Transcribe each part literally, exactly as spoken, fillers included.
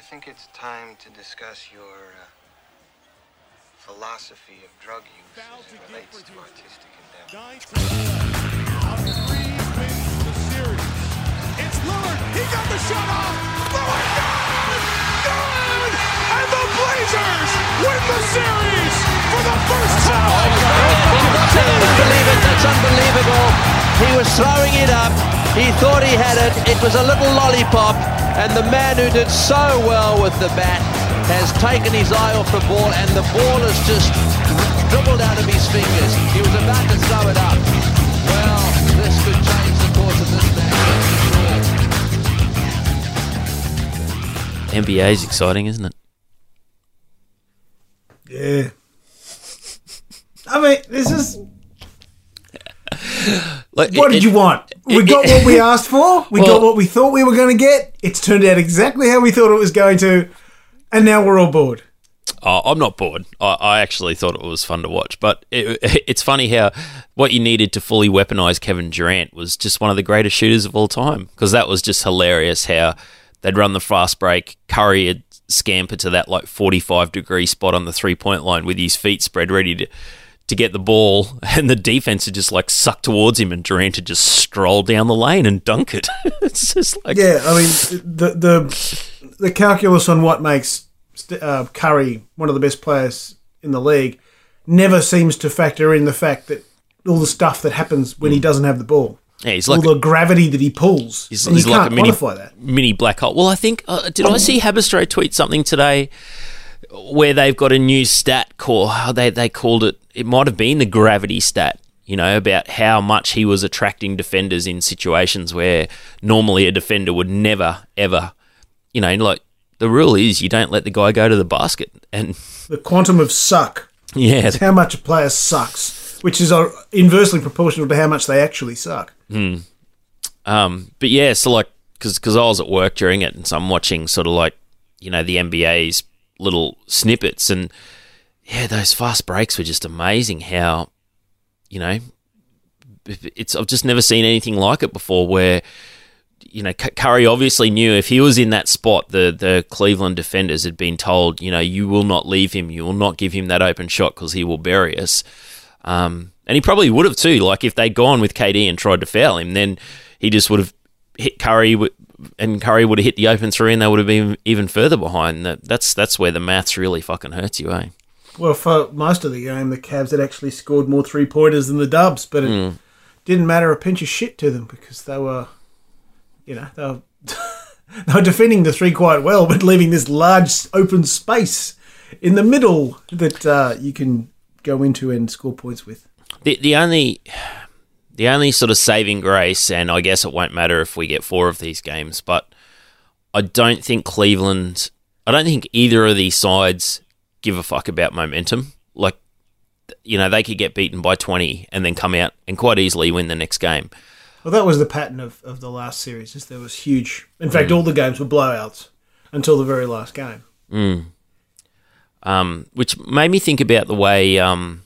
think it's time to discuss your uh, philosophy of drug use as it relates to artistic endeavor. Three wins the series. It's Lillard. He got the shot off. Lillard, good! Good! And the Blazers win the series for the first time. I cannot believe it. That's unbelievable. He was throwing it up. He thought he had it. It was a little lollipop. And the man who did so well with the bat has taken his eye off the ball, and the ball has just dribbled out of his fingers. He was about to throw it up. Well, this could change the course of this match. N B A is exciting, isn't it? Yeah. I mean, this is... Like, what it, did you want? We it, got it, what we asked for. We well, got what we thought we were going to get. It's turned out exactly how we thought it was going to. And now we're all bored. Oh, I'm not bored. I, I actually thought it was fun to watch. But it, it's funny how what you needed to fully weaponize Kevin Durant was just one of the greatest shooters of all time. Because that was just hilarious how they'd run the fast break. Curry had scampered to that like forty-five degree spot on the three-point line with his feet spread ready to... to get the ball, and the defense had just like sucked towards him, and Durant had just strolled down the lane and dunk it. It's just like, yeah, I mean, the the the calculus on what makes uh, Curry one of the best players in the league never seems to factor in the fact that all the stuff that happens when he doesn't have the ball. Yeah, he's all like the gravity that he pulls. He's, and he's you like can't a mini, quantify that. mini black hole. Well, I think uh, did I see Habistro tweet something today where they've got a new stat call? They they called it. It might have been the gravity stat, you know, about how much he was attracting defenders in situations where normally a defender would never, ever, you know, like the rule is you don't let the guy go to the basket. And the quantum of suck yeah, is how much a player sucks, which is inversely proportional to how much they actually suck. Hmm. Um, but yeah, so like, because I was at work during it, and so I'm watching sort of like, you know, the N B A's little snippets, and yeah, those fast breaks were just amazing. How, you know, it's I've just never seen anything like it before. Where, you know, Curry obviously knew if he was in that spot, the the Cleveland defenders had been told, you know, you will not leave him, you will not give him that open shot because he will bury us. Um, and he probably would have too. Like if they'd gone with K D and tried to foul him, then he just would have hit Curry, and Curry would have hit the open three, and they would have been even further behind. That that's that's where the maths really fucking hurts you, eh? Well, for most of the game, the Cavs had actually scored more three-pointers than the Dubs, but it mm. didn't matter a pinch of shit to them because they were, you know, they were, they were defending the three quite well, but leaving this large open space in the middle that uh, you can go into and score points with. The the only the only sort of saving grace, and I guess it won't matter if we get four of these games, but I don't think Cleveland, I don't think either of these sides give a fuck about momentum. Like, you know, they could get beaten by twenty and then come out and quite easily win the next game. Well, that was the pattern of, of the last series. Is there was huge. In fact, mm. all the games were blowouts until the very last game. Mm. Um, which made me think about the way um,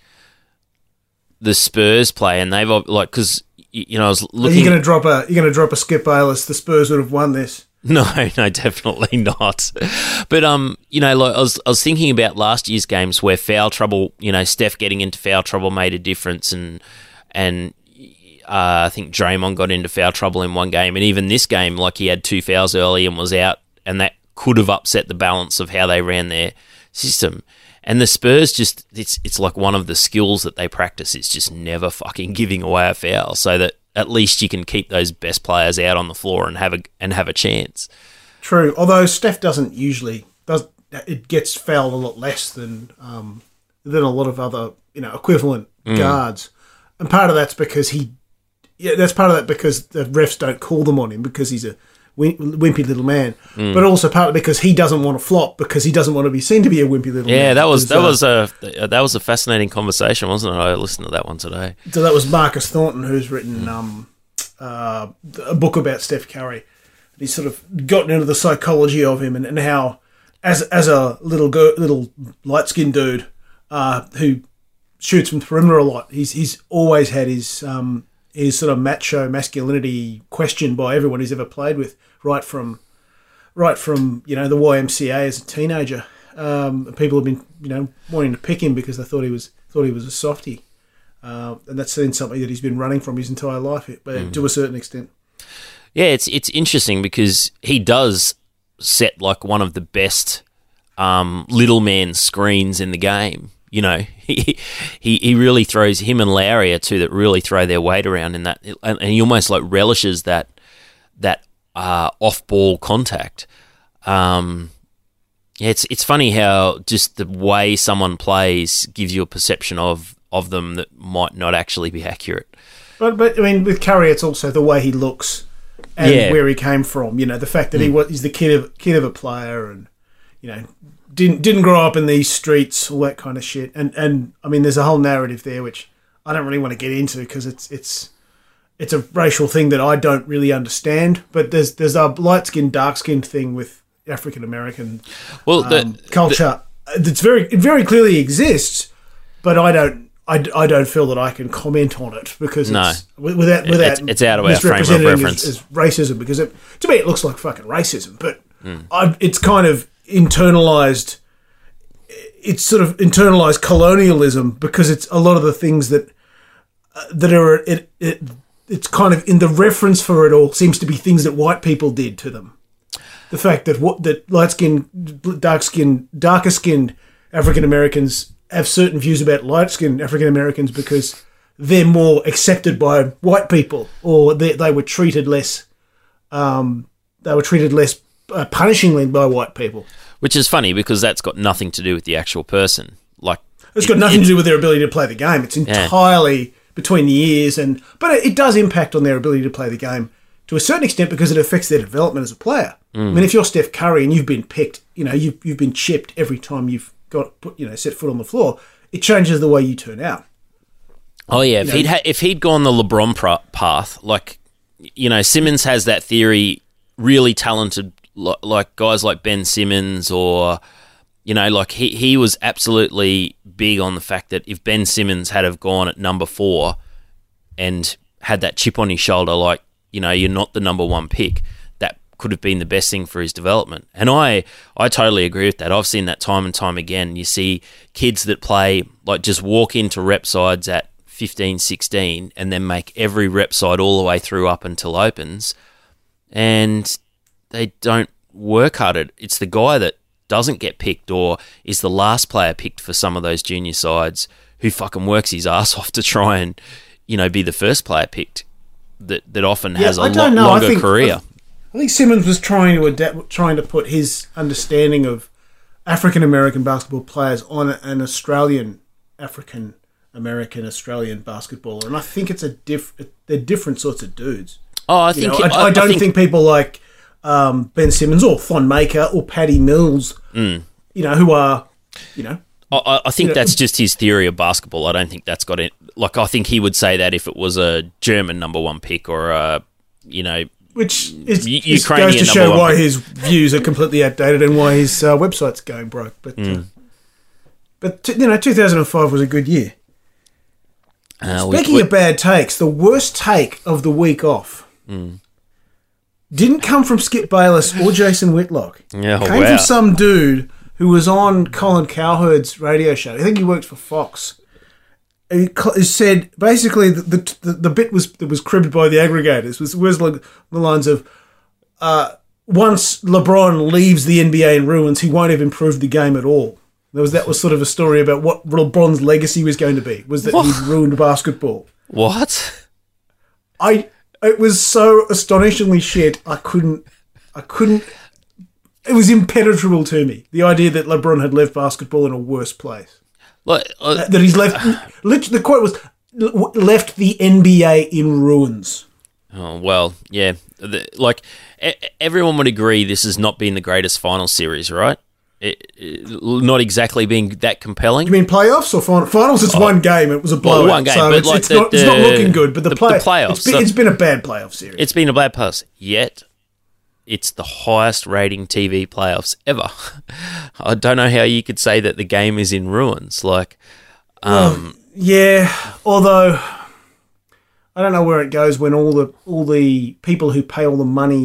the Spurs play, and they've like because you know I was looking. Are you going to drop a? You're going to drop a Skip Bayless? The Spurs would have won this. No, no, definitely not. But um, you know, like I was, I was thinking about last year's games where foul trouble, you know, Steph getting into foul trouble made a difference, and and uh, I think Draymond got into foul trouble in one game, and even this game, like he had two fouls early and was out, and that could have upset the balance of how they ran their system. And the Spurs just, it's it's like one of the skills that they practice is just never fucking giving away a foul, so that at least you can keep those best players out on the floor and have a and have a chance. True, although Steph doesn't usually does it gets fouled a lot less than um, than a lot of other you know equivalent mm. guards, and part of that's because he yeah that's part of that because the refs don't call them on him because he's a wimpy little man, mm. but also partly because he doesn't want to flop because he doesn't want to be seen to be a wimpy little yeah, man. Yeah, that was that uh, was a that was a fascinating conversation, wasn't it? I listened to that one today. So that was Marcus Thornton, who's written um, uh, a book about Steph Curry. He's sort of gotten into the psychology of him and, and how, as as a little go, little light skinned dude uh, who shoots from the perimeter a lot, he's he's always had his um, his sort of macho masculinity questioned by everyone he's ever played with, right from right from, you know, the Y M C A as a teenager. Um, people have been, you know, wanting to pick him because they thought he was thought he was a softie. Uh, and that's been something that he's been running from his entire life, but mm. to a certain extent. Yeah, it's it's interesting because he does set like one of the best um, little man screens in the game. You know, he he he really throws him and Lowry are two that really throw their weight around in that, and, and he almost like relishes that that uh, off ball contact. Um, yeah, it's it's funny how just the way someone plays gives you a perception of. of them that might not actually be accurate. But, but I mean, with Curry, it's also the way he looks and yeah. where he came from. You know, the fact that mm. he was he's the kid of kid of a player, and you know, didn't didn't grow up in these streets, all that kind of shit. And and I mean, there's a whole narrative there which I don't really want to get into because it's it's it's a racial thing that I don't really understand. But there's there's a light skin, dark skin thing with African American well the, um, culture. The, it's very it very clearly exists, but I don't. I, I don't feel that I can comment on it because no. it's without without it's, it's out of our frame of reference as, as racism because it, to me it looks like fucking racism, but mm. I, it's kind of internalized. It's sort of internalized colonialism because it's a lot of the things that uh, that are it, it it's kind of in the reference for it all seems to be things that white people did to them. The fact that what that light skinned, dark skinned, darker skinned African Americans have certain views about light-skinned African Americans because they're more accepted by white people, or they they were treated less, um, they were treated less uh, punishingly by white people. Which is funny because that's got nothing to do with the actual person. Like it's got it, nothing it, to do with their ability to play the game. It's entirely yeah. between the ears, and but it, it does impact on their ability to play the game to a certain extent because it affects their development as a player. Mm. I mean, if you're Steph Curry and you've been picked, you know, you've you've been chipped every time you've got put, you know, set foot on the floor, it changes the way you turn out. Oh yeah, you if know, he'd ha- if he'd gone the LeBron pro- path, like you know, Simmons has that theory. Really talented, lo- like guys like Ben Simmons, or you know, like he he was absolutely big on the fact that if Ben Simmons had have gone at number four and had that chip on his shoulder, like you know, you're not the number one pick. Could have been the best thing for his development. And I I totally agree with that. I've seen that time and time again. You see kids that play, like just walk into rep sides at fifteen, sixteen and then make every rep side all the way through up until opens, and they don't work hard at it. It's the guy that doesn't get picked or is the last player picked for some of those junior sides who fucking works his ass off to try and, you know, be the first player picked that, that often yeah, has a I lo- know. longer I think, career. I think Simmons was trying to adapt, trying to put his understanding of African American basketball players on an Australian African American Australian basketballer, and I think it's a diff. They're different sorts of dudes. Oh, I you think know, it, I, I don't I think, think people like um, Ben Simmons or Thon Maker or Patty Mills, mm. you know, who are, you know. I, I think you know, that's just his theory of basketball. I don't think that's got it. Like, I think he would say that if it was a German number one pick or a, you know, which is, U- is Ukrainian goes to number show one why pick. his views are completely outdated and why his uh, website's going broke. But Mm. uh, but t- you know, two thousand five was a good year. Uh, we- Speaking we- of bad takes, the worst take of the week off Mm. didn't come from Skip Bayless or Jason Whitlock. Yeah, It came wow. from some dude who was on Colin Cowherd's radio show. I think he worked for Fox. He co- he said basically the, the the the bit was that was cribbed by the aggregators was was like the lines of uh, once LeBron leaves the N B A in ruins, he won't have improved the game at all. There was that was sort of a story about what LeBron's legacy was going to be, was that he'd ruined basketball. What? I it was so astonishingly shit. I couldn't I couldn't. It was impenetrable to me, the idea that LeBron had left basketball in a worse place. Like, uh, That he's left. Literally, the quote was left the N B A in ruins. oh, well, yeah. The, like, e- everyone would agree this has not been the greatest final series, right? It, it, not exactly being that compelling. You mean playoffs or fin- finals? It's one game. It was a blowout. Well, one game, so but it's, like it's the- not. It's not the- looking good. But the, the- play, the playoffs, It's been, so- it's been a bad playoff series. It's been a bad pass, yet it's the highest rating T V playoffs ever. I don't know how you could say that the game is in ruins. Like, um, yeah. Although I don't know where it goes when all the all the people who pay all the money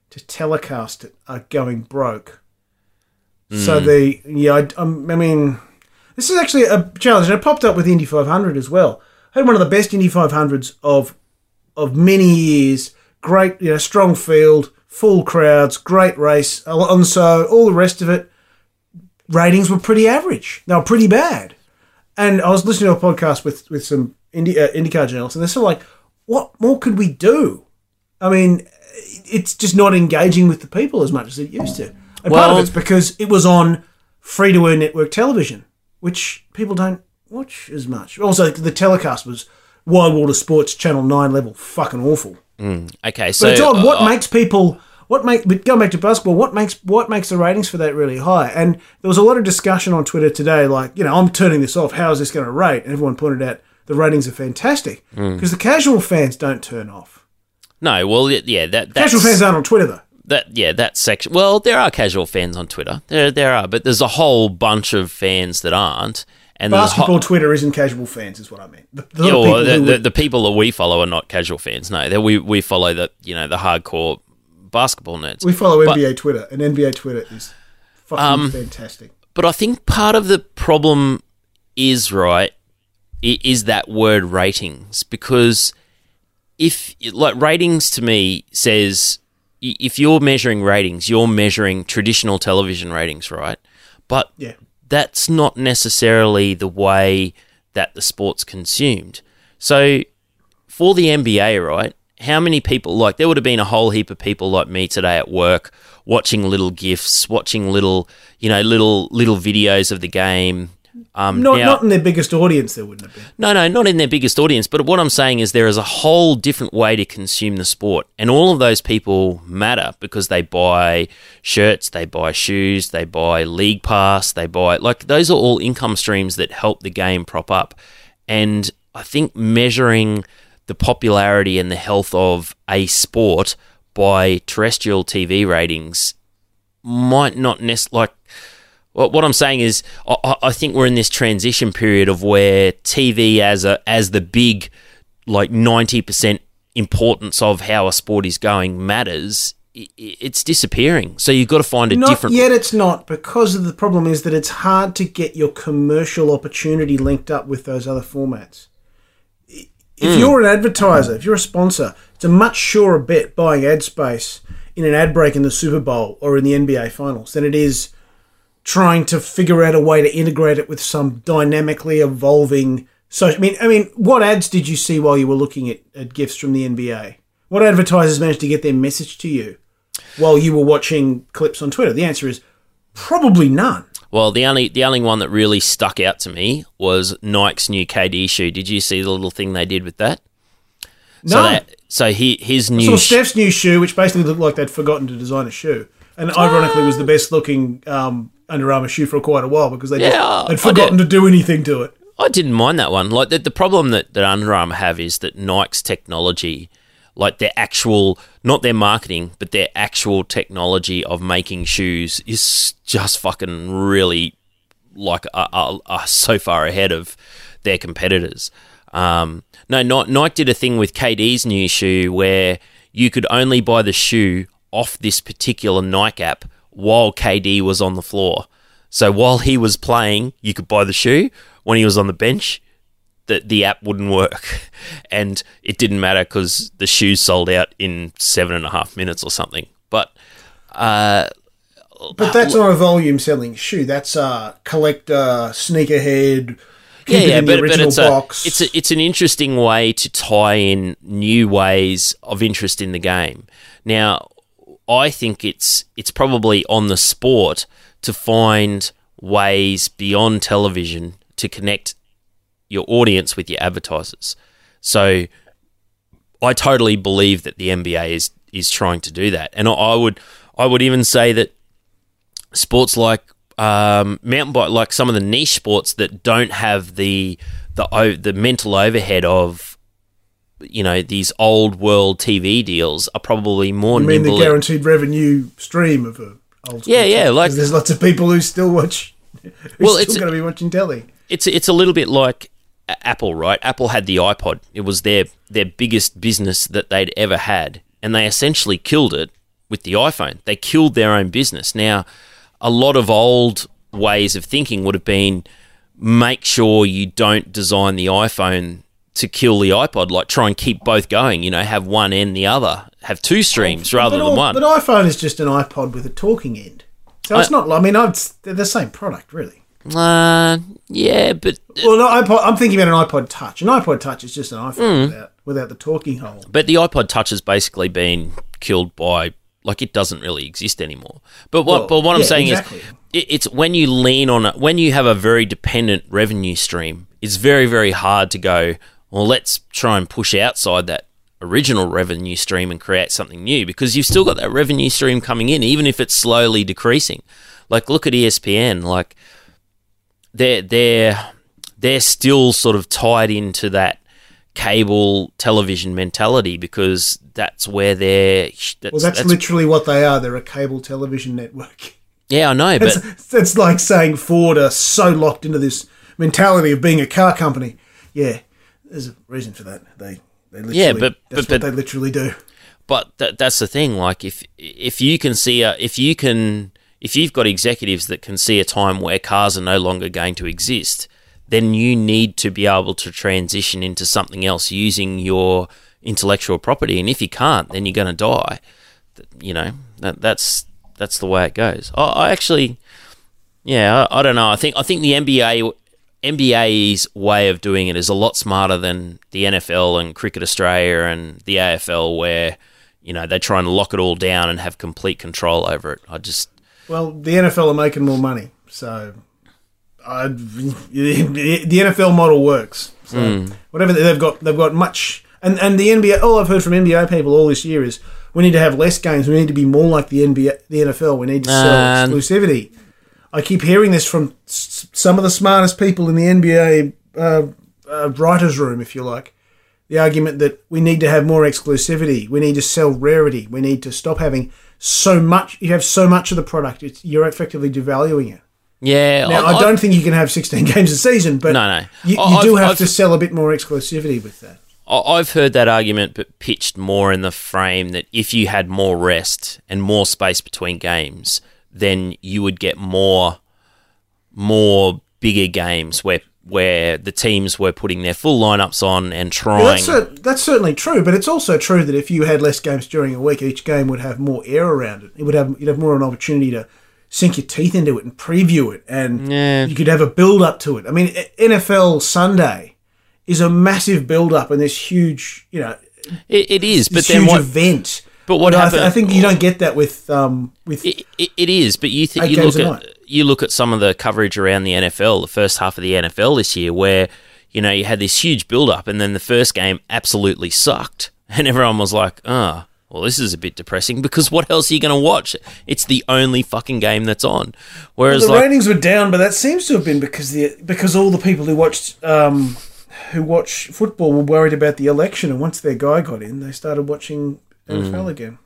to telecast it are going broke. Mm. So the yeah, I, I mean, this is actually a challenge, and it popped up with Indy five hundred as well. I had one of the best Indy five hundreds of of many years. Great, you know, strong field, full crowds, great race. And so all the rest of it, ratings were pretty average. They were pretty bad. And I was listening to a podcast with, with some Indy, uh, IndyCar journalists, and they're sort of like, what more could we do? I mean, it's just not engaging with the people as much as it used to. And well, part of it's because it was on free-to-air network television, which people don't watch as much. Also, the telecast was Wide Water Sports Channel nine level, fucking awful. Mm, okay, so but it's odd. What uh, makes people? What make? But going back to basketball, what makes what makes the ratings for that really high? And there was a lot of discussion on Twitter today, like, you know, I'm turning this off. How is this going to rate? And everyone pointed out the ratings are fantastic because mm. the casual fans don't turn off. No, well, yeah, that that's, casual fans aren't on Twitter though. That yeah, that section. Well, there are casual fans on Twitter. There there are, but there's a whole bunch of fans that aren't. And basketball ho- Twitter isn't casual fans, is what I mean. The, the, yeah, well, people, the, the, would... the people that we follow are not casual fans. No, we we follow the you know the hardcore basketball nerds. We follow but, N B A Twitter, and N B A Twitter is fucking um, fantastic. But I think part of the problem is right is that word ratings, because if like ratings to me says if you're measuring ratings, you're measuring traditional television ratings, right? But yeah. That's not necessarily the way that the sport's consumed. So for the N B A, right, how many people, like there would have been a whole heap of people like me today at work watching little GIFs, watching little, you know, little little videos of the game. Um, not, now, not in their biggest audience, there wouldn't have been. No, no, not in their biggest audience. But what I'm saying is there is a whole different way to consume the sport. And all of those people matter because they buy shirts, they buy shoes, they buy league pass, they buy... Like, those are all income streams that help the game prop up. And I think measuring the popularity and the health of a sport by terrestrial T V ratings might not necessarily... Like, what I'm saying is, I, I think we're in this transition period of where T V as a as the big, like ninety percent importance of how a sport is going matters. It's disappearing. So you've got to find a not different. Not yet. It's not, because of the problem is that it's hard to get your commercial opportunity linked up with those other formats. If mm. you're an advertiser, if you're a sponsor, it's a much surer bet buying ad space in an ad break in the Super Bowl or in the N B A Finals than it is trying to figure out a way to integrate it with some dynamically evolving... So, I mean, I mean, what ads did you see while you were looking at, at GIFs from the N B A? What advertisers managed to get their message to you while you were watching clips on Twitter? The answer is probably none. Well, the only the only one that really stuck out to me was Nike's new K D shoe. Did you see the little thing they did with that? No. So, that, so he, his new... I saw Steph's new shoe, which basically looked like they'd forgotten to design a shoe. And ironically was the best looking um, Under Armour shoe for quite a while because they yeah, just, they'd forgotten to do anything to it. I didn't mind that one. Like the, the problem that, that Under Armour have is that Nike's technology, like their actual, not their marketing, but their actual technology of making shoes is just fucking really like uh, uh, uh, so far ahead of their competitors. Um, no, Nike did a thing with K D's new shoe where you could only buy the shoe off this particular Nike app while K D was on the floor. So while he was playing, you could buy the shoe. When he was on the bench, the, the app wouldn't work. And it didn't matter because the shoes sold out in seven and a half minutes or something. But... Uh, but that's not a volume selling shoe. That's a collector, sneakerhead... Yeah, yeah, but, but it's, box. a, it's, a, it's an interesting way to tie in new ways of interest in the game. Now... I think it's it's probably on the sport to find ways beyond television to connect your audience with your advertisers. So I totally believe that the N B A is is trying to do that, and I would I would even say that sports like um, mountain bike, like some of the niche sports that don't have the the the mental overhead of, you know, these old world T V deals are probably more. You mean nimble the guaranteed revenue stream of a old school yeah, yeah, time? like there's lots of people who still watch. Who's well, still it's going to be watching telly. It's it's a little bit like Apple, right? Apple had the iPod. It was their their biggest business that they'd ever had, and they essentially killed it with the iPhone. They killed their own business. Now, a lot of old ways of thinking would have been make sure you don't design the iPhone to kill the iPod, like try and keep both going, you know, have one and the other, have two streams rather but than all, one. But iPhone is just an iPod with a talking end. So it's I- not, I mean, I'd, they're the same product, really. Uh, yeah, but Well, no, iPod, I'm thinking about an iPod Touch. An iPod Touch is just an iPhone Hmm. without, without the talking hole. but the iPod Touch has basically been killed by, like, it doesn't really exist anymore. But what, Well, but what I'm yeah, saying exactly. is, it, it's when you lean on it, when you have a very dependent revenue stream, it's very, very hard to go, well, let's try and push outside that original revenue stream and create something new, because you've still got that revenue stream coming in, even if it's slowly decreasing. Like, look at E S P N, like, they're, they're, they're still sort of tied into that cable television mentality, because that's where they're... That's, Well, that's, literally what they are. They're a cable television network. Yeah, I know, but... It's, it's like saying Ford are so locked into this mentality of being a car company. Yeah, there's a reason for that. They, they literally, Yeah, but- that's but- what they literally do. But that, that's the thing. Like, if if you can see a, if you can, if you've got executives that can see a time where cars are no longer going to exist, then you need to be able to transition into something else using your intellectual property. And if you can't, then you're going to die. You know, that, that's that's the way it goes. I, I actually, yeah, I, I don't know. I think I think the N B A. N B A's way of doing it is a lot smarter than the N F L and Cricket Australia and the A F L, where, you know, they try and lock it all down and have complete control over it. I just... Well, the N F L are making more money, so I, the N F L model works. So Mm. whatever they've got, they've got much, and and the N B A. All I've heard from N B A people all this year is we need to have less games. We need to be more like the N B A, the N F L. We need to sell Um, exclusivity. I keep hearing this from s- some of the smartest people in the N B A uh, uh, writers' room, if you like. The argument that we need to have more exclusivity, we need to sell rarity, we need to stop having so much. You have so much of the product, it's, you're effectively devaluing it. Yeah. Now, I, don't think you can have sixteen games a season, but No, no. you, you I- do I've- have I've- to sell a bit more exclusivity with that. I- I've heard that argument, but pitched more in the frame that if you had more rest and more space between games, then you would get more... more bigger games where where the teams were putting their full lineups on and trying. Yeah, that's, cer- that's certainly true, but it's also true that if you had less games during a week, each game would have more air around it. It would have you'd have more of an opportunity to sink your teeth into it and preview it, and Yeah. you could have a build up to it. I mean, N F L Sunday is a massive build up and this huge, you know, it, it is, but this then huge what? event. But what I, th- happened? I think you don't get that with um with It, it, it is, but you think Eight you games look a at night. you look at some of the coverage around the N F L, the first half of the N F L this year, where you know you had this huge build up, and then the first game absolutely sucked, and everyone was like, "Ah, oh, well, this is a bit depressing because what else are you going to watch? It's the only fucking game that's on." Whereas, the like, ratings were down, but that seems to have been because the because all the people who watched um who watch football were worried about the election, and once their guy got in, they started watching N F L Mm. again.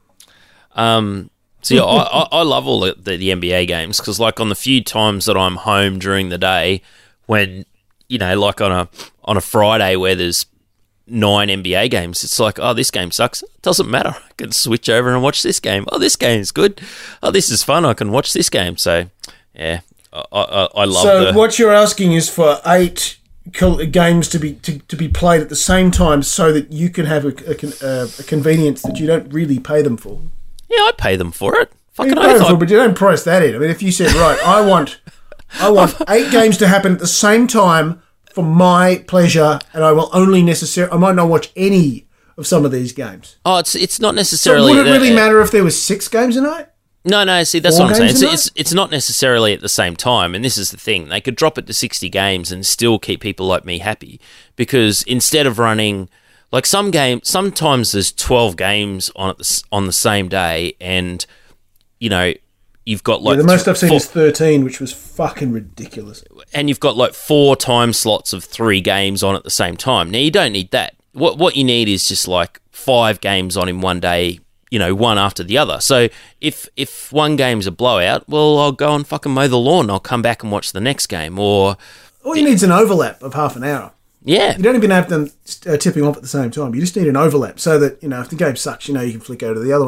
Um, so yeah, I, I, I love all the, the, the N B A games because, like, on the few times that I'm home during the day, when you know, like on a on a Friday where there's nine N B A games, it's like, oh, this game sucks. It doesn't matter. I can switch over and watch this game. Oh, this game's good. Oh, this is fun. I can watch this game. So yeah, I I, I love. So the, what you're asking is for eight col- games to be to, to be played at the same time, so that you can have a, a, con- uh, a convenience that you don't really pay them for. Yeah, I pay them for it. You Fucking pay them oath, for, I- it, but you don't price that in. I mean, if you said, right, I want I want eight games to happen at the same time for my pleasure, and I will only necessarily I might not watch any of some of these games. Oh, it's it's not So necessarily. would it really uh, matter if there was six games a night? No, no. See, that's Four what I'm saying. games It's, a night? it's it's not necessarily at the same time, and this is the thing. They could drop it to sixty games and still keep people like me happy, because instead of running like some game, sometimes there's twelve games on at the, s- on the same day, and you know you've got like Yeah, the most I've seen four, is thirteen, which was fucking ridiculous. and you've got like four time slots of three games on at the same time. Now you don't need that. What what you need is just like five games on in one day, you know, one after the other. So if if one game's a blowout, well, I'll go and fucking mow the lawn. I'll come back and watch the next game. Or All you need is an overlap of half an hour. yeah, You don't even have them uh, tipping off at the same time. You just need an overlap so that, you know, if the game sucks, you know, you can flick over to the other one.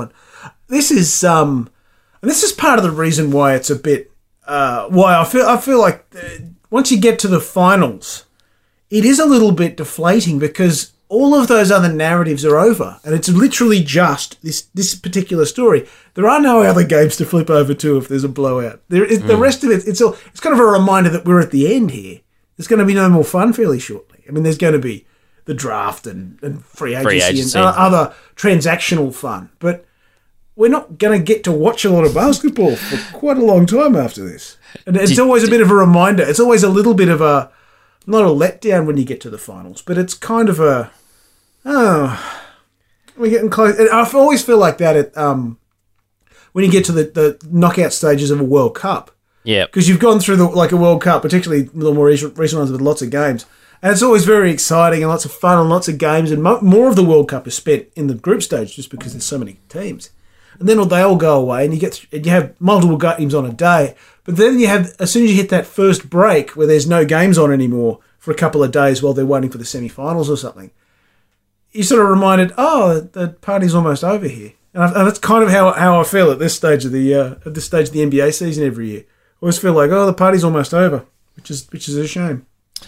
this is um, and this is part of the reason why it's a bit uh, why I feel I feel like uh, once you get to the finals, it is a little bit deflating because all of those other narratives are over, and it's literally just this this particular story. There are no other games to flip over to if there's a blowout. There is, mm. The rest of it, it's all, it's kind of a reminder that we're at the end here. There's going to be no more fun fairly shortly. I mean, there's going to be the draft and, and free agency, free agency. and other transactional fun, but we're not going to get to watch a lot of basketball for quite a long time after this. And it's always a bit of a reminder. It's always a little bit of a, not a letdown when you get to the finals, but it's kind of a, oh, we're getting close. And I always feel like that at um, when you get to the, the knockout stages of a World Cup. Yeah. Because you've gone through the, like a World Cup, particularly the more recent, recent ones with lots of games. And it's always very exciting and lots of fun and lots of games. And mo- more of the World Cup is spent in the group stage just because there's so many teams. And then they all go away and you get th- and you have multiple games on a day. But then you have, as soon as you hit that first break where there's no games on anymore for a couple of days while they're waiting for the semi-finals or something, you're sort of reminded, oh, the party's almost over here. And, I, and that's kind of how how I feel at this stage of the uh, at this stage of the N B A season every year. I always feel like, oh, the party's almost over, which is which is a shame.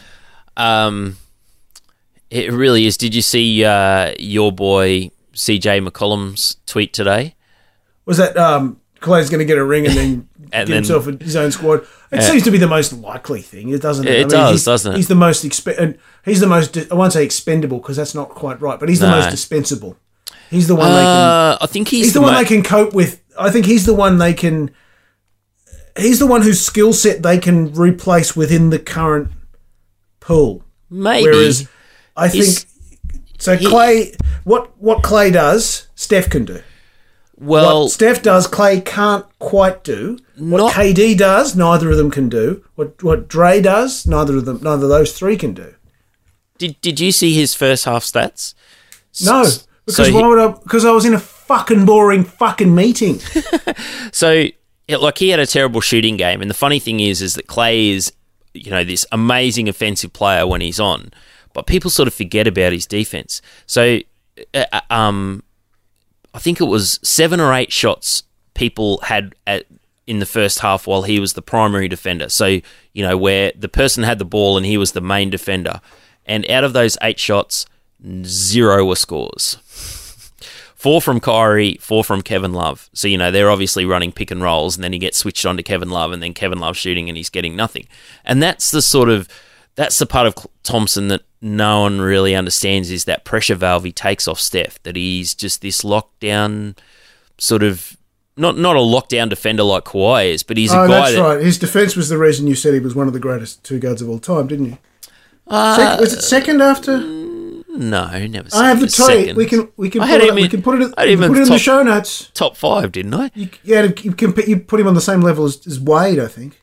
Um, it really is. Did you see uh, your boy C J McCollum's tweet today? Was that um, Clay's going to get a ring and then and get then, himself his own squad? It uh, seems to be the most likely thing. It doesn't. It, it I mean, does, he's, doesn't it? He's the most expe- He's the most. I won't say expendable because that's not quite right, but he's the no. most dispensable. He's the one uh, they can. I think he's, he's the, the one mo- they can cope with. I think he's the one they can. He's the one whose skill set they can replace within the current pool. Maybe. Whereas I He's, think so. he, Clay, what what Clay does, Steph can do. Well, what Steph does, Clay can't quite do. What not, K D does, neither of them can do. What what Dre does, neither of them, neither of those three can do. Did Did you see his first half stats? No, because so why he, would I? Because I was in a fucking boring fucking meeting. So, it, like, he had a terrible shooting game, and the funny thing is, is that Clay is, you know, this amazing offensive player when he's on, but people sort of forget about his defense. So, uh, um. I think it was seven or eight shots people had at, in the first half while he was the primary defender. So, you know, where the person had the ball and he was the main defender. And out of those eight shots, zero were scores. Four from Kyrie, four from Kevin Love. So, you know, they're obviously running pick and rolls, and then he gets switched on to Kevin Love, and then Kevin Love shooting and he's getting nothing. And that's the sort of, that's the part of Thompson that no one really understands, is that pressure valve he takes off Steph, that he's just this lockdown sort of, not not a lockdown defender like Kawhi is, but he's a oh, guy that's that... right. His defense was the reason you said he was one of the greatest two guards of all time, didn't you? Uh, Sec- was it second after? No, never I have the second. tweet. We can we can I put had it, him we in- can put it, I had we him can in put it in top- the show notes. Top five, didn't I? You, yeah, you, can, you put him on the same level as, as Wade, I think.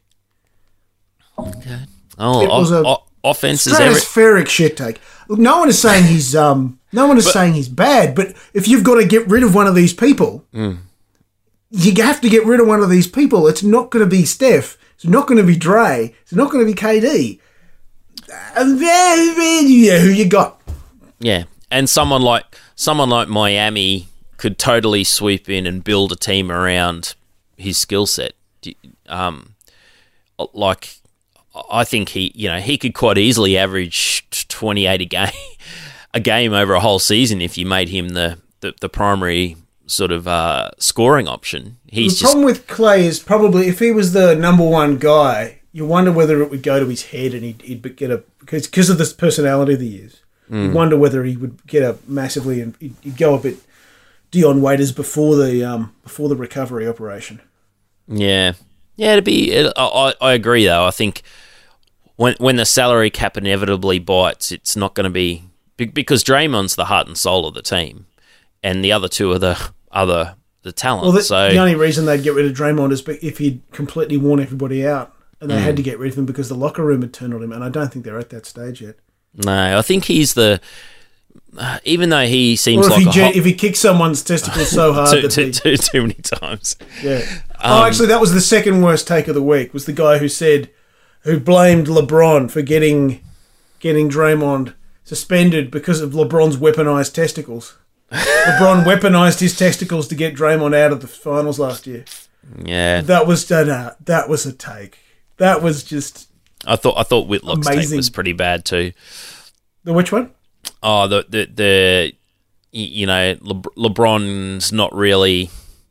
Okay. Oh, It was o- a o- offense is every... stratospheric shit take. Look, no one is saying he's um, no one is saying he's bad, but if you've got to get rid of one of these people, Mm. you have to get rid of one of these people. It's not going to be Steph. It's not going to be Dre. It's not going to be K D. Uh, yeah, who you got? Yeah, and someone like someone like Miami could totally sweep in and build a team around his skill set. Um, like, I think he, you know, he could quite easily average twenty-eight a game, a game over a whole season if you made him the the, the primary sort of uh, scoring option. He's the just problem with Clay is probably if he was the number one guy, you wonder whether it would go to his head and he'd, he'd get a because because of this personality that he is. Mm. You wonder whether he would get a massively and he'd, he'd go a bit Dion Waiters before the um before the recovery operation. Yeah, yeah. To be, it, I I agree though. I think when when the salary cap inevitably bites, it's not going to be because Draymond's the heart and soul of the team, and the other two are the other the talent. Well, the, so the only reason they'd get rid of Draymond is if he'd completely worn everybody out, and they mm. had to get rid of him because the locker room had turned on him. And I don't think they're at that stage yet. No, I think he's the. Uh, even though he seems or if like he a gen- hot, if he kicks someone's testicles so hard too, that too, he, too, too many times. Yeah. Um, oh, actually, that was the second worst take of the week. Was the guy who said, who blamed LeBron for getting, getting Draymond suspended because of LeBron's weaponized testicles. LeBron weaponized his testicles to get Draymond out of the finals last year. Yeah, that was uh, that was a take. That was just. I thought I thought Whitlock's amazing. take was pretty bad too. The which one? Oh, the the the you know Le- LeBron's not really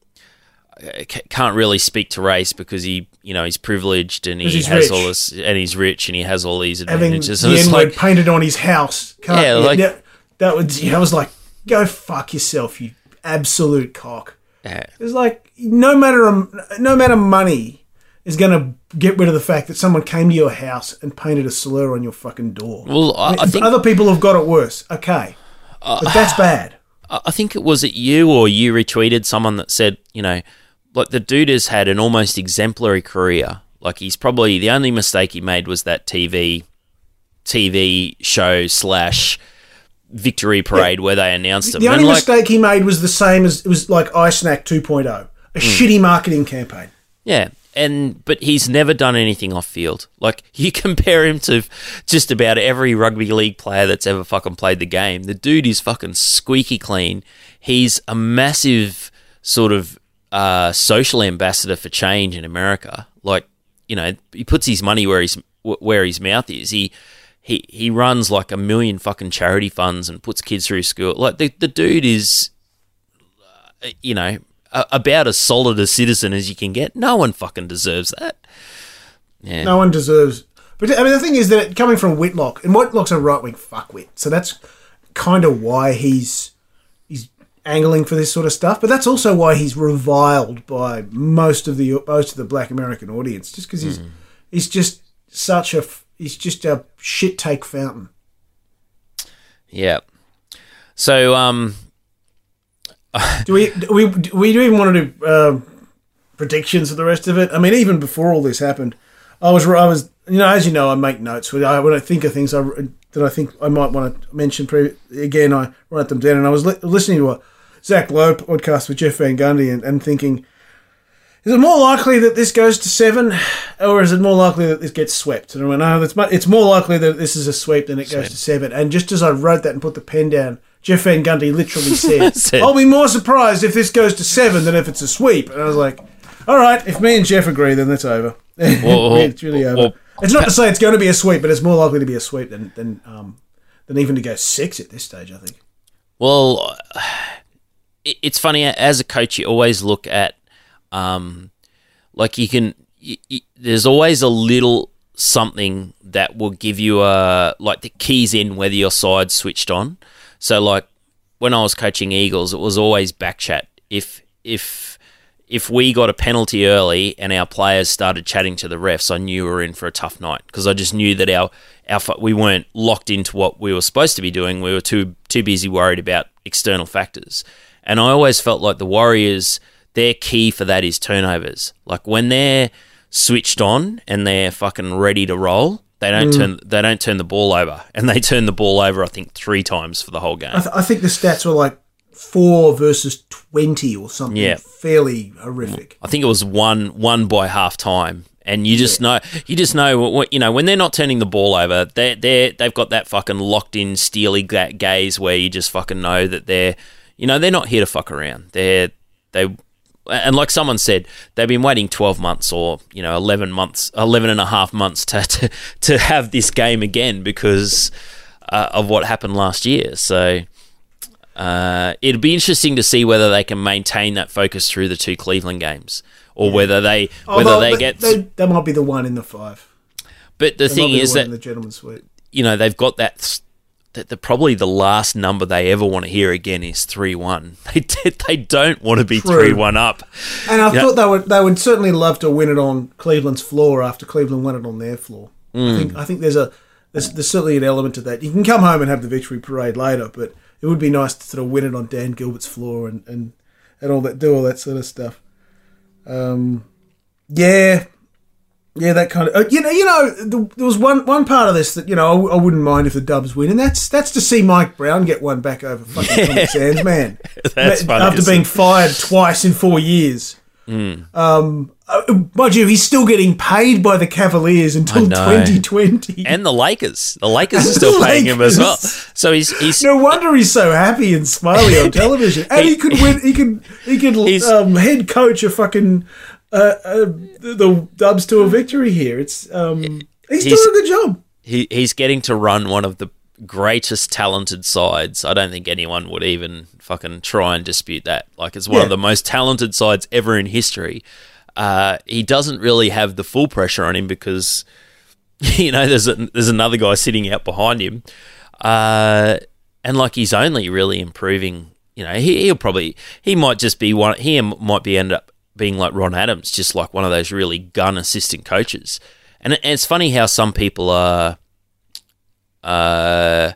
can't really speak to race because he you know he's privileged and he he's has rich. all this and he's rich and he has all these Having advantages. the And it's N-word like, painted on his house. Can't, Yeah, yeah, like- that, that was. Yeah, I was like, go fuck yourself, you absolute cock. yeah. It's like no matter no matter money is going to get rid of the fact that someone came to your house and painted a slur on your fucking door. Well, I, I think other people have got it worse. Okay, but that's bad. I I think it was it you or you retweeted someone that said, you know, like the dude has had an almost exemplary career. Like he's probably the only mistake he made was that T V T V show slash victory parade yeah. where they announced him. The and only like, mistake he made was the same as it was like iSnack two point oh, a mm. shitty marketing campaign. Yeah. And but he's never done anything off field. Like you compare him to just about every rugby league player that's ever fucking played the game. The dude is fucking squeaky clean. He's a massive sort of uh, social ambassador for change in America. Like, you know, he puts his money where his where his mouth is. He he he runs like a million fucking charity funds and puts kids through school. Like the the dude is, uh, you know. About as solid a citizen as you can get. No one fucking deserves that. Yeah. No one deserves. But I mean, the thing is that coming from Whitlock, and Whitlock's a right wing fuckwit, so that's kind of why he's he's angling for this sort of stuff. But that's also why he's reviled by most of the most of the Black American audience, just because he's mm. he's just such a he's just a shit take fountain. Yeah. So um. do we do we do we even want to do uh, predictions for the rest of it? I mean, even before all this happened, I was I was you know as you know I make notes when I when I think of things I, that I think I might want to mention. Pre- again, I write them down, and I was li- listening to a Zach Lowe podcast with Jeff Van Gundy, and, and thinking, is it more likely that this goes to seven, or is it more likely that this gets swept? And I went, no, it's it's more likely that this is a sweep than it goes Sweep. to seven. And just as I wrote that and put the pen down, Jeff Van Gundy literally said, I'll be more surprised if this goes to seven than if it's a sweep. And I was like, all right, if me and Jeff agree, then that's over. Well, it's really over. Well, it's not to say it's going to be a sweep, but it's more likely to be a sweep than than, um, than even to go six at this stage, I think. Well, it's funny. As a coach, you always look at, um, like you can, you, you, there's always a little something that will give you a, like the keys in whether your side's switched on. So, like, when I was coaching Eagles, it was always back chat. If if if we got a penalty early and our players started chatting to the refs, I knew we were in for a tough night because I just knew that our, our we weren't locked into what we were supposed to be doing. We were too too busy worried about external factors. And I always felt like the Warriors, their key for that is turnovers. Like, when they're switched on and they're fucking ready to roll, They don't mm. turn. They don't turn the ball over, and they turned the ball over, I think, three times for the whole game. I, th- I think the stats were like four versus twenty or something. Yeah. Fairly horrific. I think it was one one by half time, and you just yeah. know, you just know, what, you know, when they're not turning the ball over, they they they've got that fucking locked in steely gaze where you just fucking know that they're, you know, they're not here to fuck around. They're they. And like someone said, they've been waiting twelve months or, you know, eleven months, eleven and a half months to to, to have this game again because uh, of what happened last year. So uh, it'd be interesting to see whether they can maintain that focus through the two Cleveland games or yeah. whether they whether Although, they get... They, that might be the one in the five. But the that thing is the that, the gentleman's suite. You know, they've got that... that the, probably the last number they ever want to hear again is three one. They they don't want to be three one up. And I you thought know? they would they would certainly love to win it on Cleveland's floor after Cleveland won it on their floor. Mm. I think I think there's a there's, there's certainly an element to that. You can come home and have the victory parade later, but it would be nice to sort of win it on Dan Gilbert's floor and, and, and all that do all that sort of stuff. Um, yeah. Yeah, that kind of uh, you know. You know, the, there was one, one part of this that you know I, I wouldn't mind if the Dubs win, and that's that's to see Mike Brown get one back over fucking Comic Sans, man. That's funny. After being fired twice in four years, Mm. Um, uh, mind you, he's still getting paid by the Cavaliers until twenty twenty. And the Lakers. The Lakers are still paying him as well. So he's he's no wonder he's so happy and smiley on television. And he, he could win. He could he could um, head coach a fucking uh, uh, the Dubs to a victory here. It's um, he's, he's doing a good job. He he's getting to run one of the greatest talented sides. I don't think anyone would even fucking try and dispute that. Like, it's one Yeah. of the most talented sides ever in history. Uh, he doesn't really have the full pressure on him because, you know, there's a, there's another guy sitting out behind him, uh, and like he's only really improving. You know, he, he'll probably he might just be one. He might be end up being like Ron Adams, just like one of those really gun assistant coaches. And, it, and it's funny how some people are. Uh,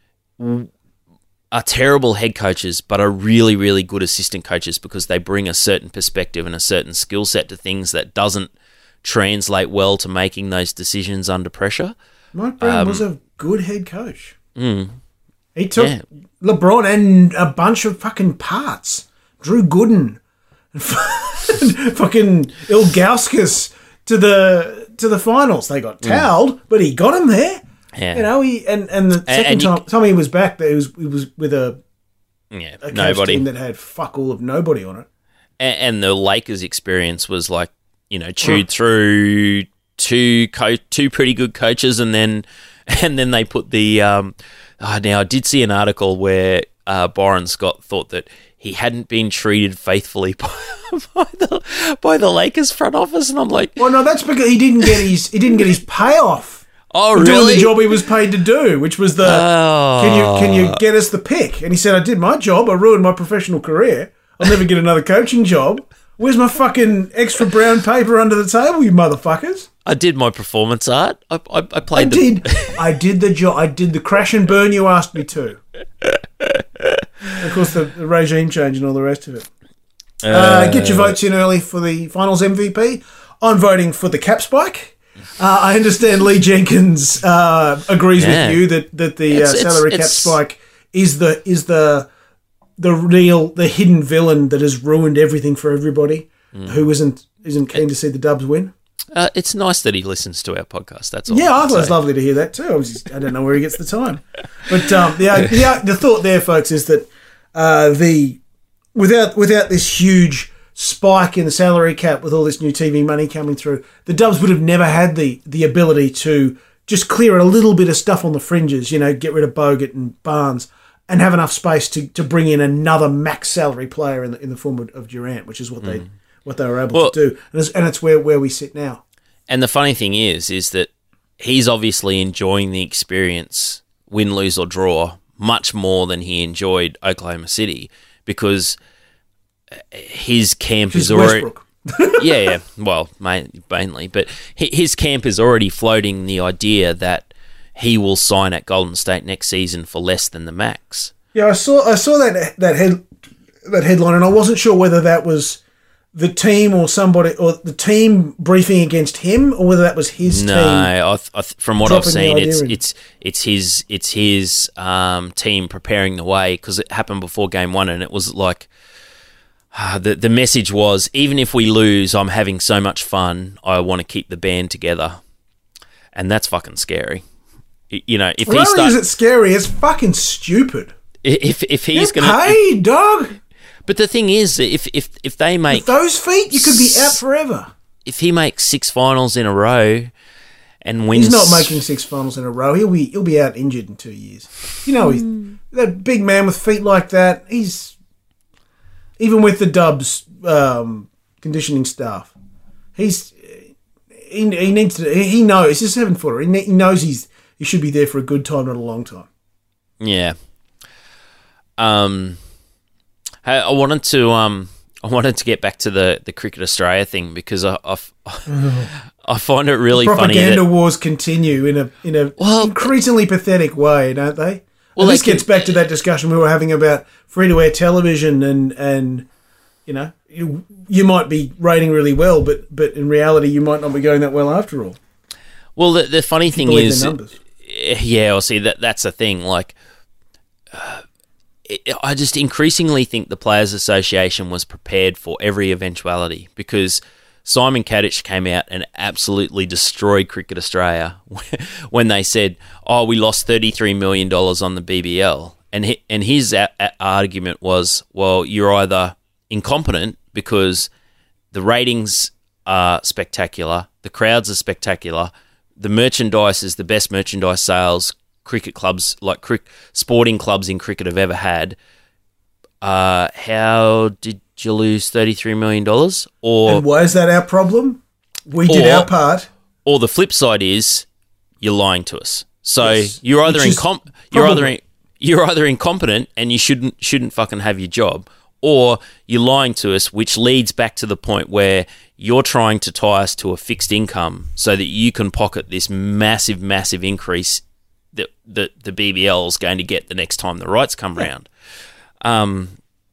are terrible head coaches, but are really, really good assistant coaches because they bring a certain perspective and a certain skill set to things that doesn't translate well to making those decisions under pressure. Mike Brown Um, was a good head coach. Mm, He took yeah. LeBron and a bunch of fucking parts. Drew Gooden and fucking Ilgauskas to the to the finals. They got towelled, but he got him there. Yeah. You know, he and, and the second and you- time, time he was back, there was he was with a, yeah, a coach nobody. team that had fuck all of nobody on it. And, and the Lakers' experience was like, you know, chewed through two co- two pretty good coaches, and then and then they put the. Um, oh, now I did see an article where uh, Byron Scott thought that he hadn't been treated faithfully by, by the by the Lakers front office, and I'm like, Well, no, that's because he didn't get his he didn't get his payoff. oh for doing really? the job he was paid to do, which was the Oh. can you can you get us the pick? And he said, I did my job. I ruined my professional career. I'll never get another coaching job. Where's my fucking extra brown paper under the table, you motherfuckers? I did my performance art. I I, I I played. did. The, I did the job. I did the crash and burn you asked me to. Of course, the, the regime change and all the rest of it. Uh, get your votes in early for the finals M V P. I'm voting for the cap spike. Uh, I understand Lee Jenkins uh, agrees Yeah. with you that that the uh, It's- it's- salary cap it's- spike is the is the the real the hidden villain that has ruined everything for everybody who isn't isn't keen to see the Dubs win. uh, it's nice that he listens to our podcast. That's all. Yeah, I can thought it was say. lovely to hear that too. I, was just, I don't know where he gets the time, but um, the, the the thought there, folks, is that uh, the without without this huge spike in the salary cap with all this new T V money coming through, the Dubs would have never had the the ability to just clear a little bit of stuff on the fringes. You know, get rid of Bogut and Barnes, and have enough space to, to bring in another max salary player in the in the form of, of Durant, which is what they what they were able Well- to do, and it's, and it's where, where we sit now. And the funny thing is, is that he's obviously enjoying the experience, win, lose or draw, much more than he enjoyed Oklahoma City because his camp Which is is already. Westbrook. yeah, yeah. Well, main, mainly, but hi- his camp is already floating the idea that he will sign at Golden State next season for less than the max. Yeah, I saw I saw that that head that headline, and I wasn't sure whether that was the team or somebody or the team briefing against him, or whether that was his No, team. I th- I th- from what I've dropping the seen, idea it's in. it's it's his it's his um, team preparing the way because it happened before game one, and it was like uh, the the message was, even if we lose, I'm having so much fun. I want to keep the band together, and that's fucking scary. Y- You know, if Not he only starts, is it scary, it's fucking stupid. if if he's Get gonna, paid, dog. but the thing is, if if if they make With those feet, you could be out forever. if he makes six finals in a row and wins, He's not making six finals in a row. He'll be he'll be out injured in two years. You know, he's that big man with feet like that. He's even with the Dubs um, conditioning staff. He's he, he needs to. He knows he's a seven footer. He, ne- he knows he's he should be there for a good time, not a long time. Yeah. Um, I, I wanted to um, I wanted to get back to the, the Cricket Australia thing because I I, I find it really Propaganda funny that, wars continue in a in a Well, increasingly pathetic way, don't they? Well, And they this gets can- back to that discussion we were having about free to air television and and you know you, you might be rating really well, but but in reality you might not be going that well after all. well the the funny thing Believe is the numbers. yeah, well, see that that's the thing. Like, uh, it, I just increasingly think the Players Association was prepared for every eventuality, because Simon Kadich came out and absolutely destroyed Cricket Australia when they said, oh, we lost thirty-three million dollars on the B B L. And he, and his a- a- argument was, well, you're either incompetent because the ratings are spectacular, the crowds are spectacular, the merchandise is the best merchandise sales cricket clubs, like crick, sporting clubs in cricket have ever had. Uh, how did you lose thirty-three million dollars? Or And why is that our problem? We did Or- our part. Or the flip side is you're lying to us. So Yes, you're either which is incom- you're either probably- in- you're either incompetent and you shouldn't shouldn't fucking have your job, or you're lying to us, which leads back to the point where you're trying to tie us to a fixed income so that you can pocket this massive, massive increase that that the B B L is going to get the next time the rights come round. Um,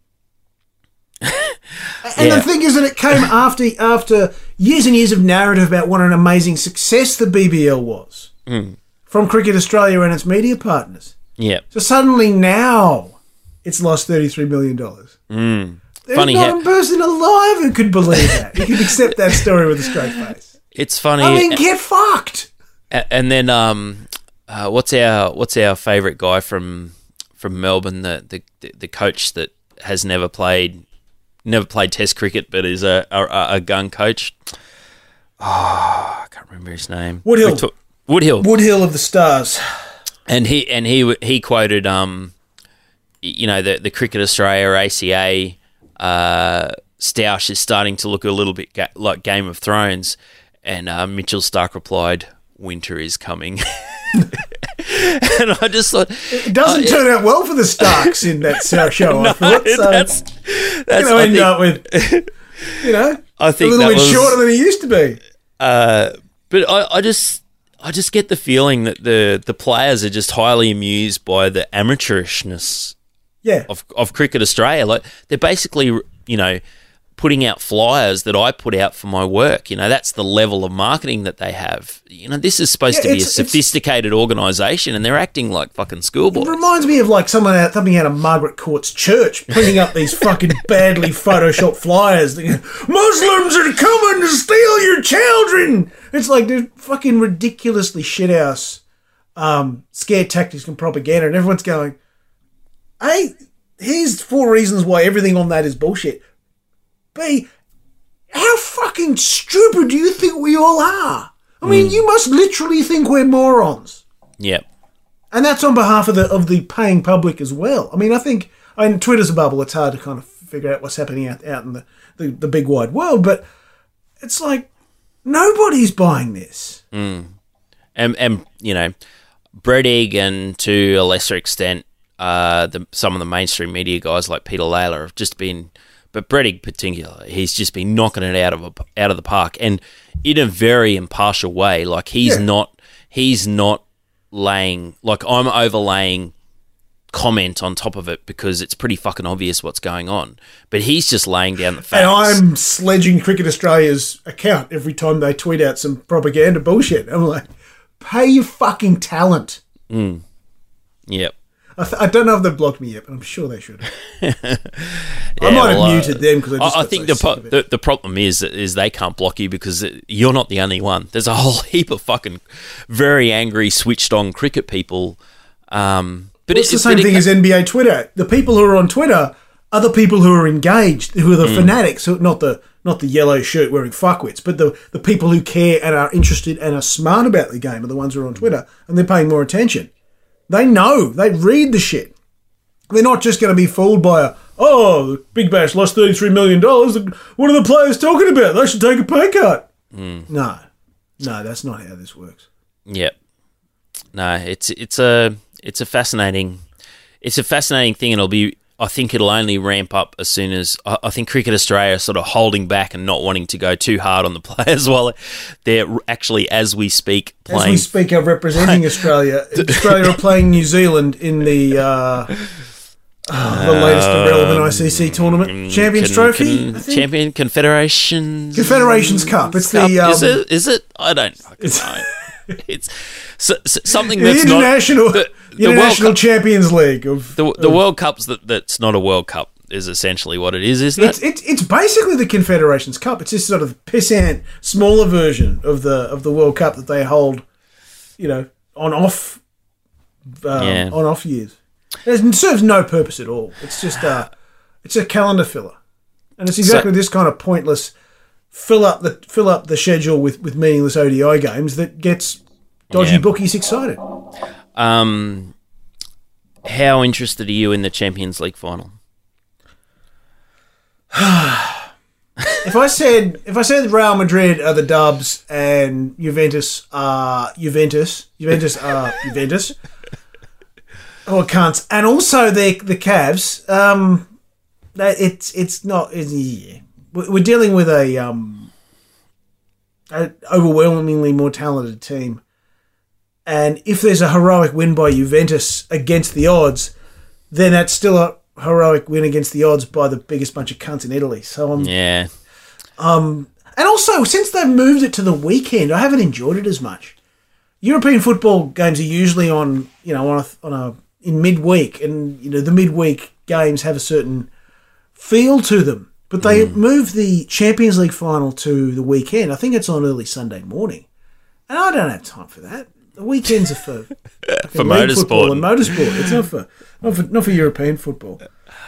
And Yeah. the thing is that it came after after years and years of narrative about what an amazing success the B B L was Mm. from Cricket Australia and its media partners. yeah. So suddenly now it's lost thirty-three million dollars. Mm. There's Funny not how- a person alive who could believe that. Who could accept that story with a straight face. It's funny. I mean, get fucked. A- And then, um, uh, what's our what's our favourite guy from from Melbourne? The, the the coach that has never played never played Test cricket, but is a a, a gun coach. Oh, I can't remember his name. Woodhill. We took- Woodhill. Woodhill of the Stars. And he and he he quoted, um, you know, the the Cricket Australia A C A uh, stoush is starting to look a little bit ga- like Game of Thrones, and uh, Mitchell Stark replied, "Winter is coming." And I just thought It doesn't uh, turn out well for the Starks in that show. I thought. So that's it's that's going to I end think, up with, you know, I think a little that bit was- shorter than he used to be. Uh, but I, I just I just get the feeling that the the players are just highly amused by the amateurishness Yeah. of of Cricket Australia. Like, they're basically, you know, putting out flyers that I put out for my work. You know, that's the level of marketing that they have. You know, this is supposed Yeah, to be a it's- it's- sophisticated organisation, and they're acting like fucking It schoolboys. reminds me of like someone out something out of Margaret Court's church printing up these fucking badly photoshopped flyers. Muslims are coming to steal your children. It's like they're fucking ridiculously shithouse um, scare tactics and propaganda, and everyone's going, "Hey, here's four reasons why everything on that is bullshit." B, how fucking stupid do you think we all are? I mean, you must literally think we're morons. Yep. And that's on behalf of the of the paying public as well. I mean, I think I mean, Twitter's a bubble. It's hard to kind of figure out what's happening out, out in the, the, the big wide world. But it's like nobody's buying this. And, and you know, Bredig and to a lesser extent, uh, the, some of the mainstream media guys like Peter Layla have just been, but Bredig particularly, he's just been knocking it out of a, out of the park, and in a very impartial way. Like, he's Yeah. not he's not laying, like, I'm overlaying comment on top of it because it's pretty fucking obvious what's going on, but he's just laying down the facts. And I'm sledging Cricket Australia's account every time they tweet out some propaganda bullshit. I'm like, pay your fucking talent. Yep. I, th- I don't know if they've blocked me yet, but I'm sure they should. I Yeah, might have well, uh, muted them because I just I, I got think so the, po- sick of it. the the problem is is they can't block you because you're not the only one. There's a whole heap of fucking very angry, switched on cricket people. Um, but Well, it's the it- same but it- thing as N B A Twitter. The people who are on Twitter are the people who are engaged, who are the fanatics, who, not the not the yellow shirt wearing fuckwits, but the, the people who care and are interested and are smart about the game are the ones who are on Twitter, and they're paying more attention. They know. They read the shit. They're not just going to be fooled by a, oh, the Big Bash lost thirty-three million dollars. What are the players talking about? They should take a pay cut. No. No, that's not how this works. Yep. No, it's it's a it's a fascinating it's a fascinating thing, and it'll be. I think it'll only ramp up as soon as I, I think Cricket Australia is sort of holding back and not wanting to go too hard on the players while they're actually, as we speak, As playing. we speak of representing Australia, Australia are playing New Zealand in the uh, oh, the latest irrelevant I C C tournament, Champions Con- Trophy, con- I think? Champion Confederations Confederations Cup. It's Cup. the um, is it? Is it? I don't fucking it's- know. it's so, so, something The that's international, not the, the the World international Cup, Champions League of the, the of, World Cup's that that's not a World Cup is essentially what it is, isn't It's, it? it's it's basically the Confederations Cup. It's this sort of pissant, smaller version of the of the World Cup that they hold, you know, on off, um, Yeah. on off years. It serves no purpose at all. It's just a, it's a calendar filler, and it's exactly So- this kind of pointless fill up the fill up the schedule with, with meaningless O D I games that gets dodgy Yeah. bookies excited. Um, how interested are you in the Champions League final? If I said if I said Real Madrid are the Dubs and Juventus are Juventus, Juventus are Juventus, oh cunts, and also the the Cavs, um, that it's it's not. It's, yeah. We're dealing with a um, an overwhelmingly more talented team, and if there's a heroic win by Juventus against the odds, then that's still a heroic win against the odds by the biggest bunch of cunts in Italy. So I'm. Yeah. Um, and also, since they've moved it to the weekend, I haven't enjoyed it as much. European football games are usually on, you know, on a, on a in midweek, and you know the midweek games have a certain feel to them. But they mm. moved the Champions League final to the weekend. I think it's on early Sunday morning, and I don't have time for that. The weekends are for for motorsport and motorsport. motorsport. It's not for not for not for European football.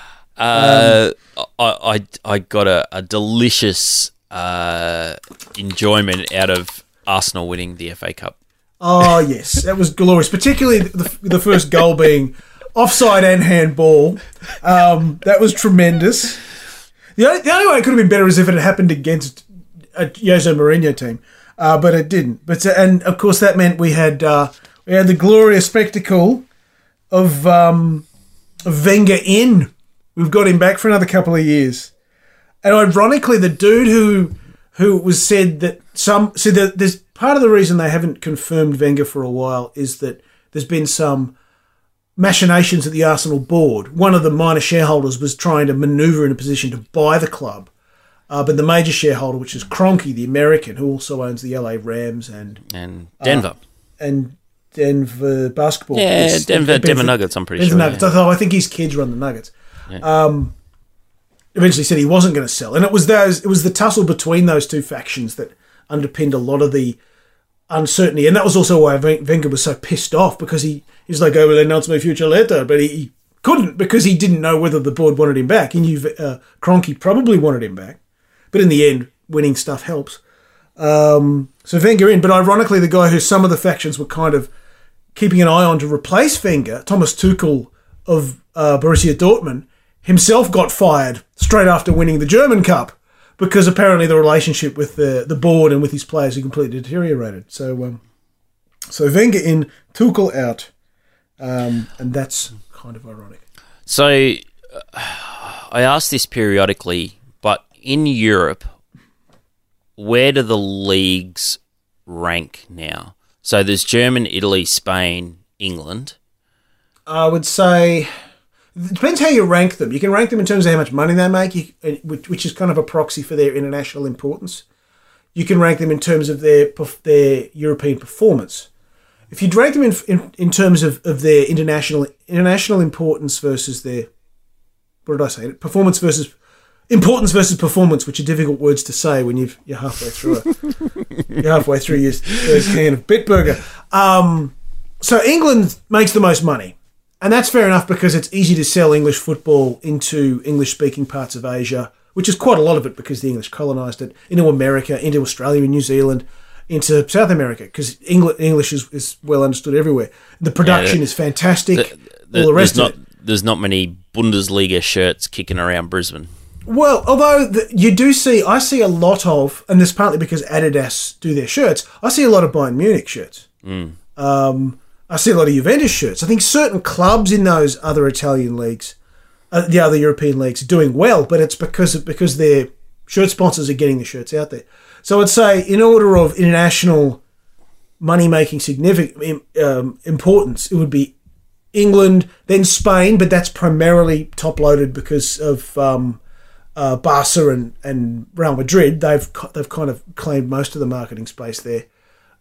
Uh, um, I, I I got a, a delicious uh, enjoyment out of Arsenal winning the F A Cup. Oh yes, that was glorious. Particularly the, the first goal being offside and handball. Um, that was tremendous. The only, the only way it could have been better is if it had happened against a Jose Mourinho team, uh, but it didn't. But and of course that meant we had uh, we had the glorious spectacle of um, of Wenger in. We've got him back for another couple of years, and ironically, the dude who who was said that some said that there's part of the reason they haven't confirmed Wenger for a while is that there's been some machinations at the Arsenal board. One of the minor shareholders was trying to manoeuvre in a position to buy the club, uh, but the major shareholder, which is Kroenke, the American, who also owns the L A Rams and And Denver. uh, and Denver basketball. Yeah, It's- Denver, it's- Denver Nuggets, I'm pretty Denver sure. Nuggets. yeah. I thought I think his kids run the Nuggets. Um, eventually said he wasn't going to sell, and it was those. It was the tussle between those two factions that underpinned a lot of the uncertainty, and that was also why Wenger was so pissed off because he he's like, "I will announce my future later," but he, he couldn't because he didn't know whether the board wanted him back. He knew uh, Kroenke probably wanted him back, but in the end, winning stuff helps. Um, so Wenger in, but ironically, the guy who some of the factions were kind of keeping an eye on to replace Wenger, Thomas Tuchel of uh, Borussia Dortmund, himself got fired straight after winning the German Cup because apparently the relationship with the, the board and with his players had completely deteriorated. So, um, so Wenger in, Tuchel out, um, and that's kind of ironic. So uh, I ask this periodically, but in Europe, where do the leagues rank now? So there's German, Italy, Spain, England. I would say it depends how you rank them. You can rank them in terms of how much money they make, you, which, which is kind of a proxy for their international importance. You can rank them in terms of their their European performance. If you rank them in in, in terms of, of their international international importance versus their, what did I say? Performance versus importance versus performance, which are difficult words to say when you've, you're halfway through a, you're halfway through your first can of Bitburger. Um, so England makes the most money. And that's fair enough because it's easy to sell English football into English-speaking parts of Asia, which is quite a lot of it because the English colonised it, into America, into Australia and New Zealand, into South America, because English is, is well understood everywhere. The production yeah, the, is fantastic, the, the, all the rest not, of it. There's not many Bundesliga shirts kicking around Brisbane. Well, although the, you do see, I see a lot of, and this partly because Adidas do their shirts, I see a lot of Bayern Munich shirts. Mm. Um, I see a lot of Juventus shirts. I think certain clubs in those other Italian leagues, uh, the other European leagues, are doing well, but it's because of, because their shirt sponsors are getting the shirts out there. So I'd say in order of international money-making significant um, importance, it would be England, then Spain, but that's primarily top-loaded because of um, uh, Barca and, and Real Madrid. They've they've kind of claimed most of the marketing space there.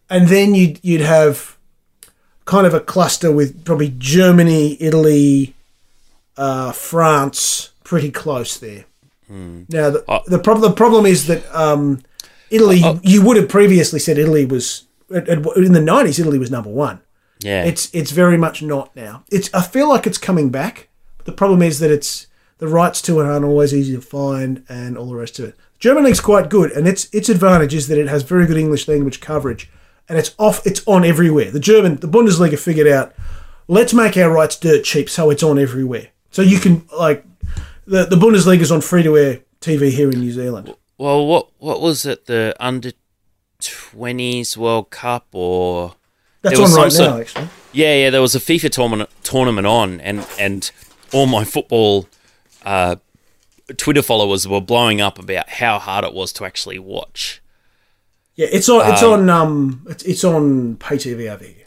and then you'd you'd have kind of a cluster with probably Germany, Italy, uh, France, pretty close there. Hmm. Now the Oh. the, prob- the problem is that um, Italy. Oh. You would have previously said Italy was in the nineties. Italy was number one. Yeah. It's it's very much not now. It's I feel like it's coming back. But the problem is that it's the rights to it aren't always easy to find, and all the rest of it. German League's quite good, and its its advantage is that it has very good English language coverage, and it's off. It's on everywhere. The German, the Bundesliga figured out, let's make our rights dirt cheap, so it's on everywhere. So you can like the the Bundesliga's on free to air T V here in New Zealand. Well, what what was it? The under twenties World Cup, or That's there on was right some now, sort- actually. Yeah, yeah. There was a FIFA tournament tournament on, and and all my football uh, Twitter followers were blowing up about how hard it was to actually watch. Yeah, it's on. It's Um, on. Um, it's, it's on pay T V over here.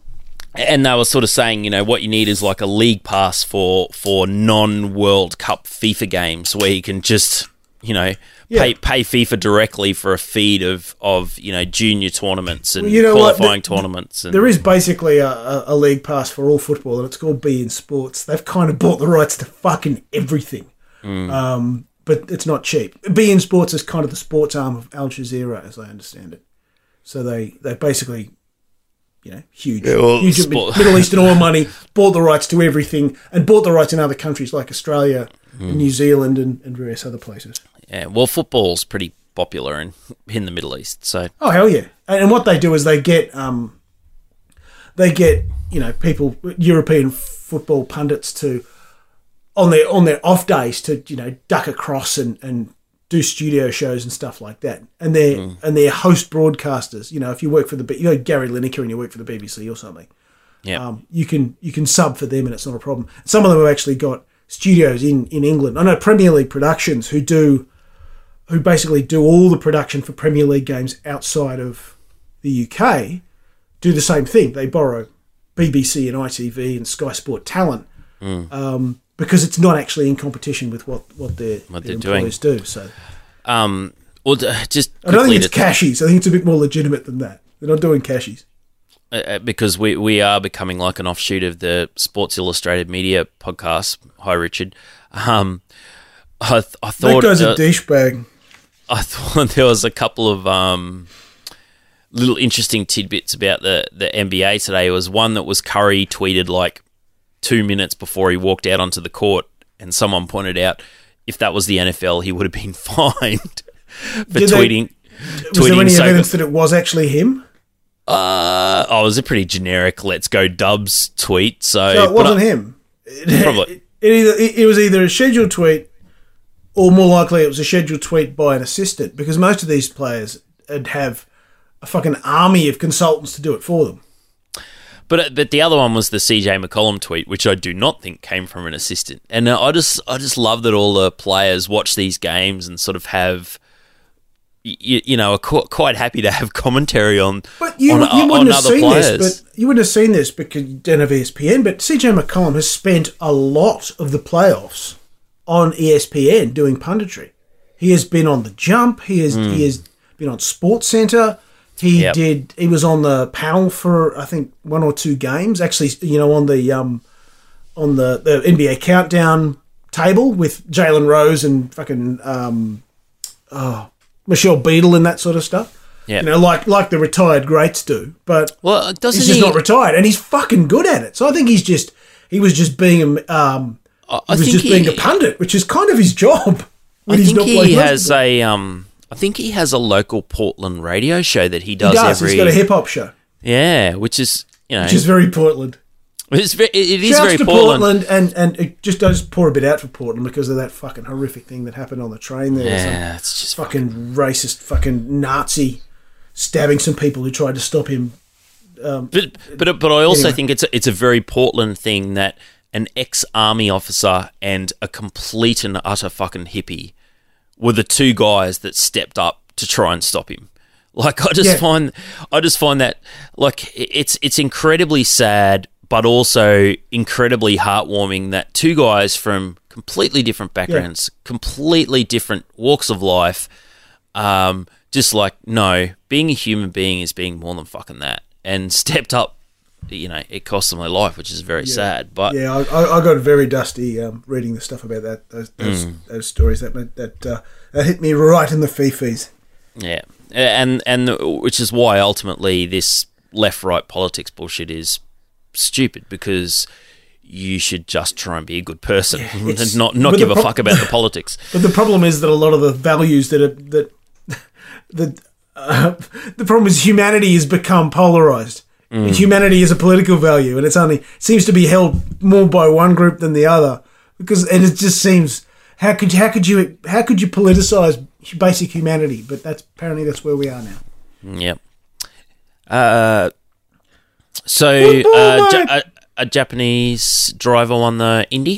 And they were sort of saying, you know, what you need is like a league pass for for non-World Cup FIFA games where you can just, you know, Yeah. pay pay FIFA directly for a feed of, of you know, junior tournaments and Well, you know what? qualifying The- tournaments. And, There is basically a, a, a league pass for all football, and it's called Be In Sports. They've kind of bought the rights to fucking everything, um, but it's not cheap. Be In Sports is kind of the sports arm of Al Jazeera, as I understand it. So they they basically, you know, huge, Yeah, well, huge sport- Middle Eastern oil money, bought the rights to everything, and bought the rights in other countries like Australia, and New Zealand, and, and various other places. yeah, well, football's pretty popular in in the Middle East, so Oh hell yeah! And, and what they do is they get um, they get you know people European football pundits to on their on their off days to you know duck across and, and do studio shows and stuff like that. And they're Mm. and they're host broadcasters. You know, if you work for the B- you know Gary Lineker and you work for the B B C or something, yeah. um, you can you can sub for them and it's not a problem. Some of them have actually got studios in, in England. I know Premier League Productions who do who basically do all the production for Premier League games outside of the U K do the same thing. They borrow B B C and I T V and Sky Sport talent um, because it's not actually in competition with what, what their, What their they're doing. employees do. So Um, well, d- just I don't quickly think it's to- cashies. I think it's a bit more legitimate than that. They're not doing cashies. uh, because we we are becoming like an offshoot of the Sports Illustrated Media podcast. Hi, Richard. Um, I th- I That thought guy's a uh, douchebag. I thought there was a couple of um, little interesting tidbits about the, the N B A today. It was one that was Curry tweeted like two minutes before he walked out onto the court, and someone pointed out if that was the N F L, he would have been fined for Did they- tweeting. Was there tweeting any so- evidence that it was actually him? Uh, oh, it was a pretty generic "Let's go Dubs" tweet. So, So it but wasn't I- him. It, Probably. It, it either, it, it was either a scheduled tweet or more likely it was a scheduled tweet by an assistant because most of these players would have a fucking army of consultants to do it for them. But but the other one was the C J McCollum tweet, which I do not think came from an assistant. And uh, I just I just love that all the players watch these games and sort of have, you, you know, are qu- quite happy to have commentary on But you, on, you on wouldn't have other seen players. this. But you wouldn't have seen this because you don't have E S P N. But C J McCollum has spent a lot of the playoffs on E S P N doing punditry. He has been on The Jump. He has he has been on Sports Center. He Yep. did. He was on the panel for I think one or two games. Actually, you know, on the um, on the, the N B A countdown table with Jalen Rose and fucking um, oh, Michelle Beadle and that sort of stuff. Yep. You know, like like the retired greats do. But Well, doesn't he's just he? not retired, and he's fucking good at it. So I think he's just he was just being a um, I, he I was think just he, being a pundit, which is kind of his job. when I he's think not he playing has basketball. a um. I think he has a local Portland radio show that he He does, does. every. He's got a hip hop show, yeah, which is you know, which is very Portland. it's very, it is Shouts very to Portland. Portland, and and it just does pour a bit out for Portland because of that fucking horrific thing that happened on the train there. Some Yeah, it's just fucking racist, fucking Nazi stabbing some people who tried to stop him. But but but I also Anyway. think it's a, it's a very Portland thing that an ex-army officer and a complete and utter fucking hippie were the two guys that stepped up to try and stop him. Like I just Yeah. find I just find that like it's it's incredibly sad but also incredibly heartwarming that two guys from completely different backgrounds, completely different walks of life Um, just like, no, being a human being is being more than fucking that. And stepped up, you know, it cost them their life, which is very Yeah. sad. But yeah, I, I got very dusty um, reading the stuff about that. Those those, Mm. those stories that that uh, that hit me right in the fifis. yeah, and and which is why ultimately this left-right politics bullshit is stupid, because you should just try and be a good person it's- and not not but give the a pro- fuck about the politics. But the problem is that a lot of the values that are, that that uh, the problem is humanity has become polarized. Mm. Humanity is a political value, and it's only seems to be held more by one group than the other. Because and it just seems how could how could you how could you politicize basic humanity? But that's apparently that's where we are now. Yep. Uh, so Football, uh, ja- mate. a, a Japanese driver won the Indy.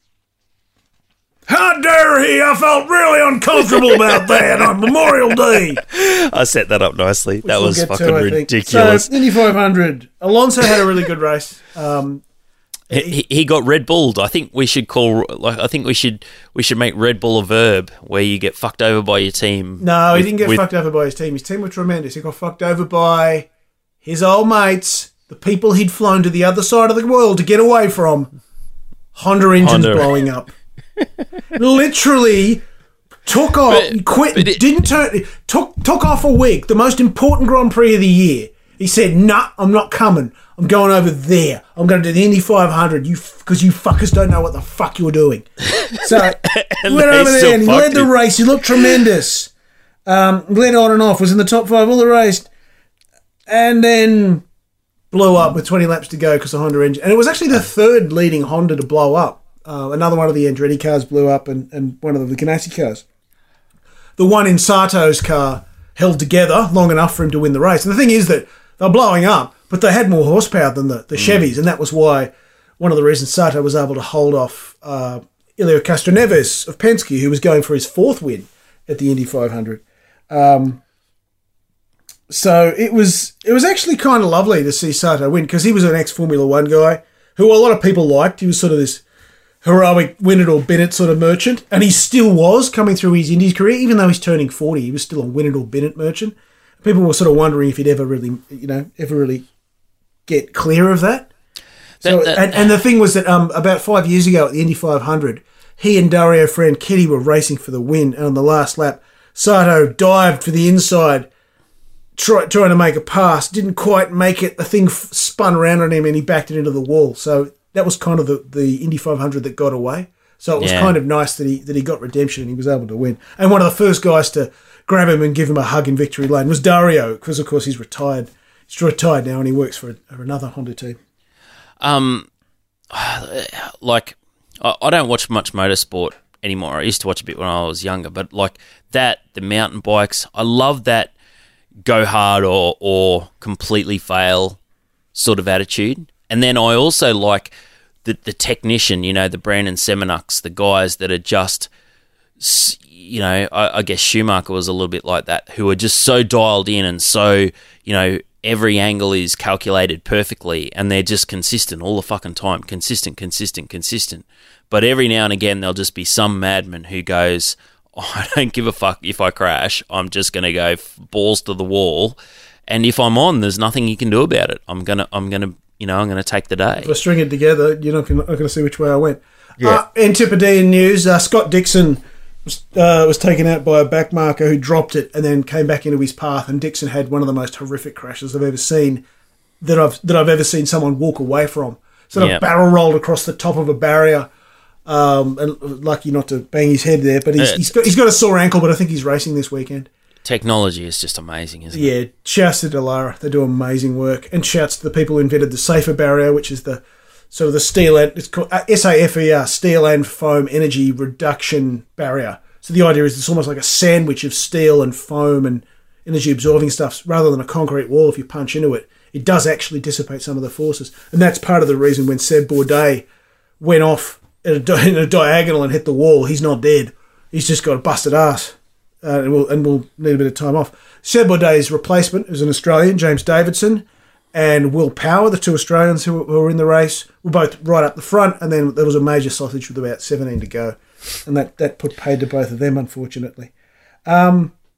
How dare he! I felt really uncomfortable about that on Memorial Day. I set that up nicely. that We'll was get to, fucking I think. ridiculous. So Indy five hundred. Alonso had a really good race. Um, He, he- he got Red Bulled. I think we should call. Like, I think we should we should make Red Bull a verb where you get fucked over by your team. No, he with- didn't get with- fucked over by his team. His team were tremendous. He got fucked over by his old mates, the people he'd flown to the other side of the world to get away from. Honda engines Honda. blowing up. Literally took off, But- quit, but it- didn't turn, took took off a week, the most important Grand Prix of the year. He said, "Nah, I'm not coming. I'm going over there. I'm going to do the Indy five hundred. You because you fuckers don't know what the fuck you're doing." So he went they over still there and he led fucked the him. race. He looked tremendous. Um, led on and off. Was in the top five all the race, and then blew up with twenty laps to go because the Honda engine. And it was actually the third leading Honda to blow up. Uh, another one of the Andretti cars blew up, and, and one of the Ganassi cars. The one in Sato's car held together long enough for him to win the race. And the thing is that they're blowing up, but they had more horsepower than the, the Chevys, and that was why one of the reasons Sato was able to hold off uh, Ilio Castroneves of Penske, who was going for his fourth win at the Indy five hundred. Um, so it was it was actually kind of lovely to see Sato win, because he was an ex-Formula One guy who a lot of people liked. He was sort of this heroic win it or bin it sort of merchant, and he still was coming through his Indies career. Even though he's turning forty, he was still a win it or bin it merchant. People were sort of wondering if he'd ever really, you know, ever really get clear of that. So, That- that- and, and the thing was that um, about five years ago at the Indy five hundred, he and Dario Franchitti were racing for the win, and on the last lap, Sato dived for the inside, try, trying to make a pass, didn't quite make it. The thing f- spun around on him, and he backed it into the wall. So that was kind of the, the Indy five hundred that got away. So it was Yeah. kind of nice that he that he got redemption and he was able to win. And one of the first guys to grab him and give him a hug in victory lane was Dario, because of course he's retired. He's retired now and he works for, for another Honda team. Um, like I, I don't watch much motorsport anymore. I used to watch a bit when I was younger, but like that, the mountain bikes, I love that go hard or or completely fail sort of attitude. And then I also like the the technician, you know, the Brandon Semenucks, the guys that are just, s- you know, I, I guess Schumacher was a little bit like that, who are just so dialed in and so, you know, every angle is calculated perfectly and they're just consistent all the fucking time. Consistent, consistent, consistent. But every now and again, there'll just be some madman who goes, oh, I don't give a fuck if I crash. I'm just going to go f- balls to the wall. And if I'm on, there's nothing you can do about it. I'm going to, I'm going to, you know, I'm going to take the day. If I string it together, you're not going to see which way I went. Yeah. Uh, Antipodean news, uh, Scott Dixon was, uh, was taken out by a backmarker who dropped it and then came back into his path, and Dixon had one of the most horrific crashes I've ever seen, that I've that I've ever seen someone walk away from. Sort of Yep. barrel rolled across the top of a barrier, um, and lucky not to bang his head there, but he's, Uh, he's, got, he's got a sore ankle, but I think he's racing this weekend. Technology is just amazing, isn't it? Yeah, shouts to Delara. They do amazing work. And shouts to the people who invented the Safer barrier, which is the sort of the steel and it's called uh, S A F E R, steel and foam energy reduction barrier. So the idea is it's almost like a sandwich of steel and foam and energy absorbing stuff rather than a concrete wall. If you punch into it, it does actually dissipate some of the forces. And that's part of the reason when Seb Bourdais went off in a, di- in a diagonal and hit the wall, he's not dead. He's just got a busted ass. Uh, and, we'll, and we'll need a bit of time off. Seb Bourdais' replacement is an Australian, James Davidson, and Will Power, the two Australians who, who were in the race, were both right up the front, and then there was a major sausage with about seventeen to go. And that, that put paid to both of them, unfortunately. Um,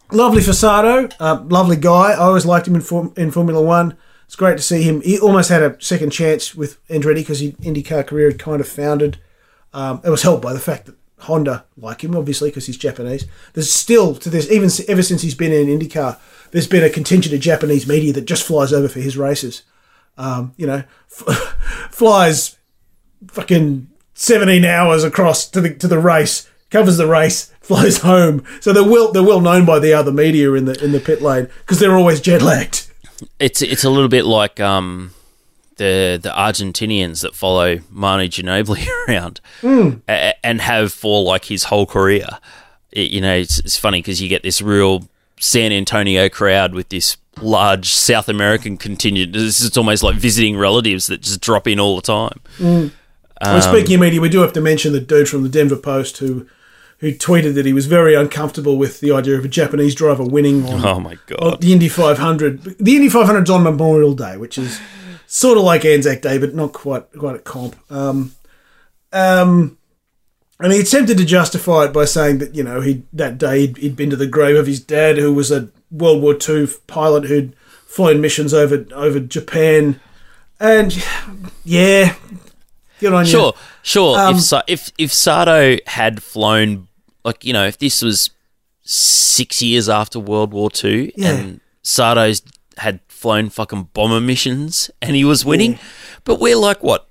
lovely for Sato, uh, lovely guy. I always liked him in form, in Formula One. It's great to see him. He almost had a second chance with Andretti because his IndyCar career had kind of foundered. Um, it was helped by the fact that Honda like him, obviously, because he's Japanese. There's still to this, even ever since he's been in IndyCar, there's been a contingent of Japanese media that just flies over for his races. Um, you know, f- flies fucking seventeen hours across to the to the race, covers the race, flies home. So they're well they're well known by the other media in the in the pit lane because they're always jet lagged. It's it's a little bit like um, the the Argentinians that follow Manu Ginobili around mm. a, and have for like his whole career. It, you know, it's, it's funny because you get this real San Antonio crowd with this large South American contingent. This is almost like visiting relatives that just drop in all the time. Mm. Um, well, speaking of media, we do have to mention the dude from the Denver Post who who tweeted that he was very uncomfortable with the idea of a Japanese driver winning on, oh my God. on the Indy five hundred. The Indy five hundred is on Memorial Day, which is sort of like Anzac Day, but not quite quite a comp. Um, um, and he attempted to justify it by saying that, you know, he that day he'd, he'd been to the grave of his dad, who was a World War Two pilot who'd flown missions over over Japan. And, yeah, good on sure, you. Sure, Um, if, Sa- if if Sato had flown, like, you know, if this was six years after World War Two Yeah. and Sato's had flown fucking bomber missions and he was winning, Yeah. but we're like, what,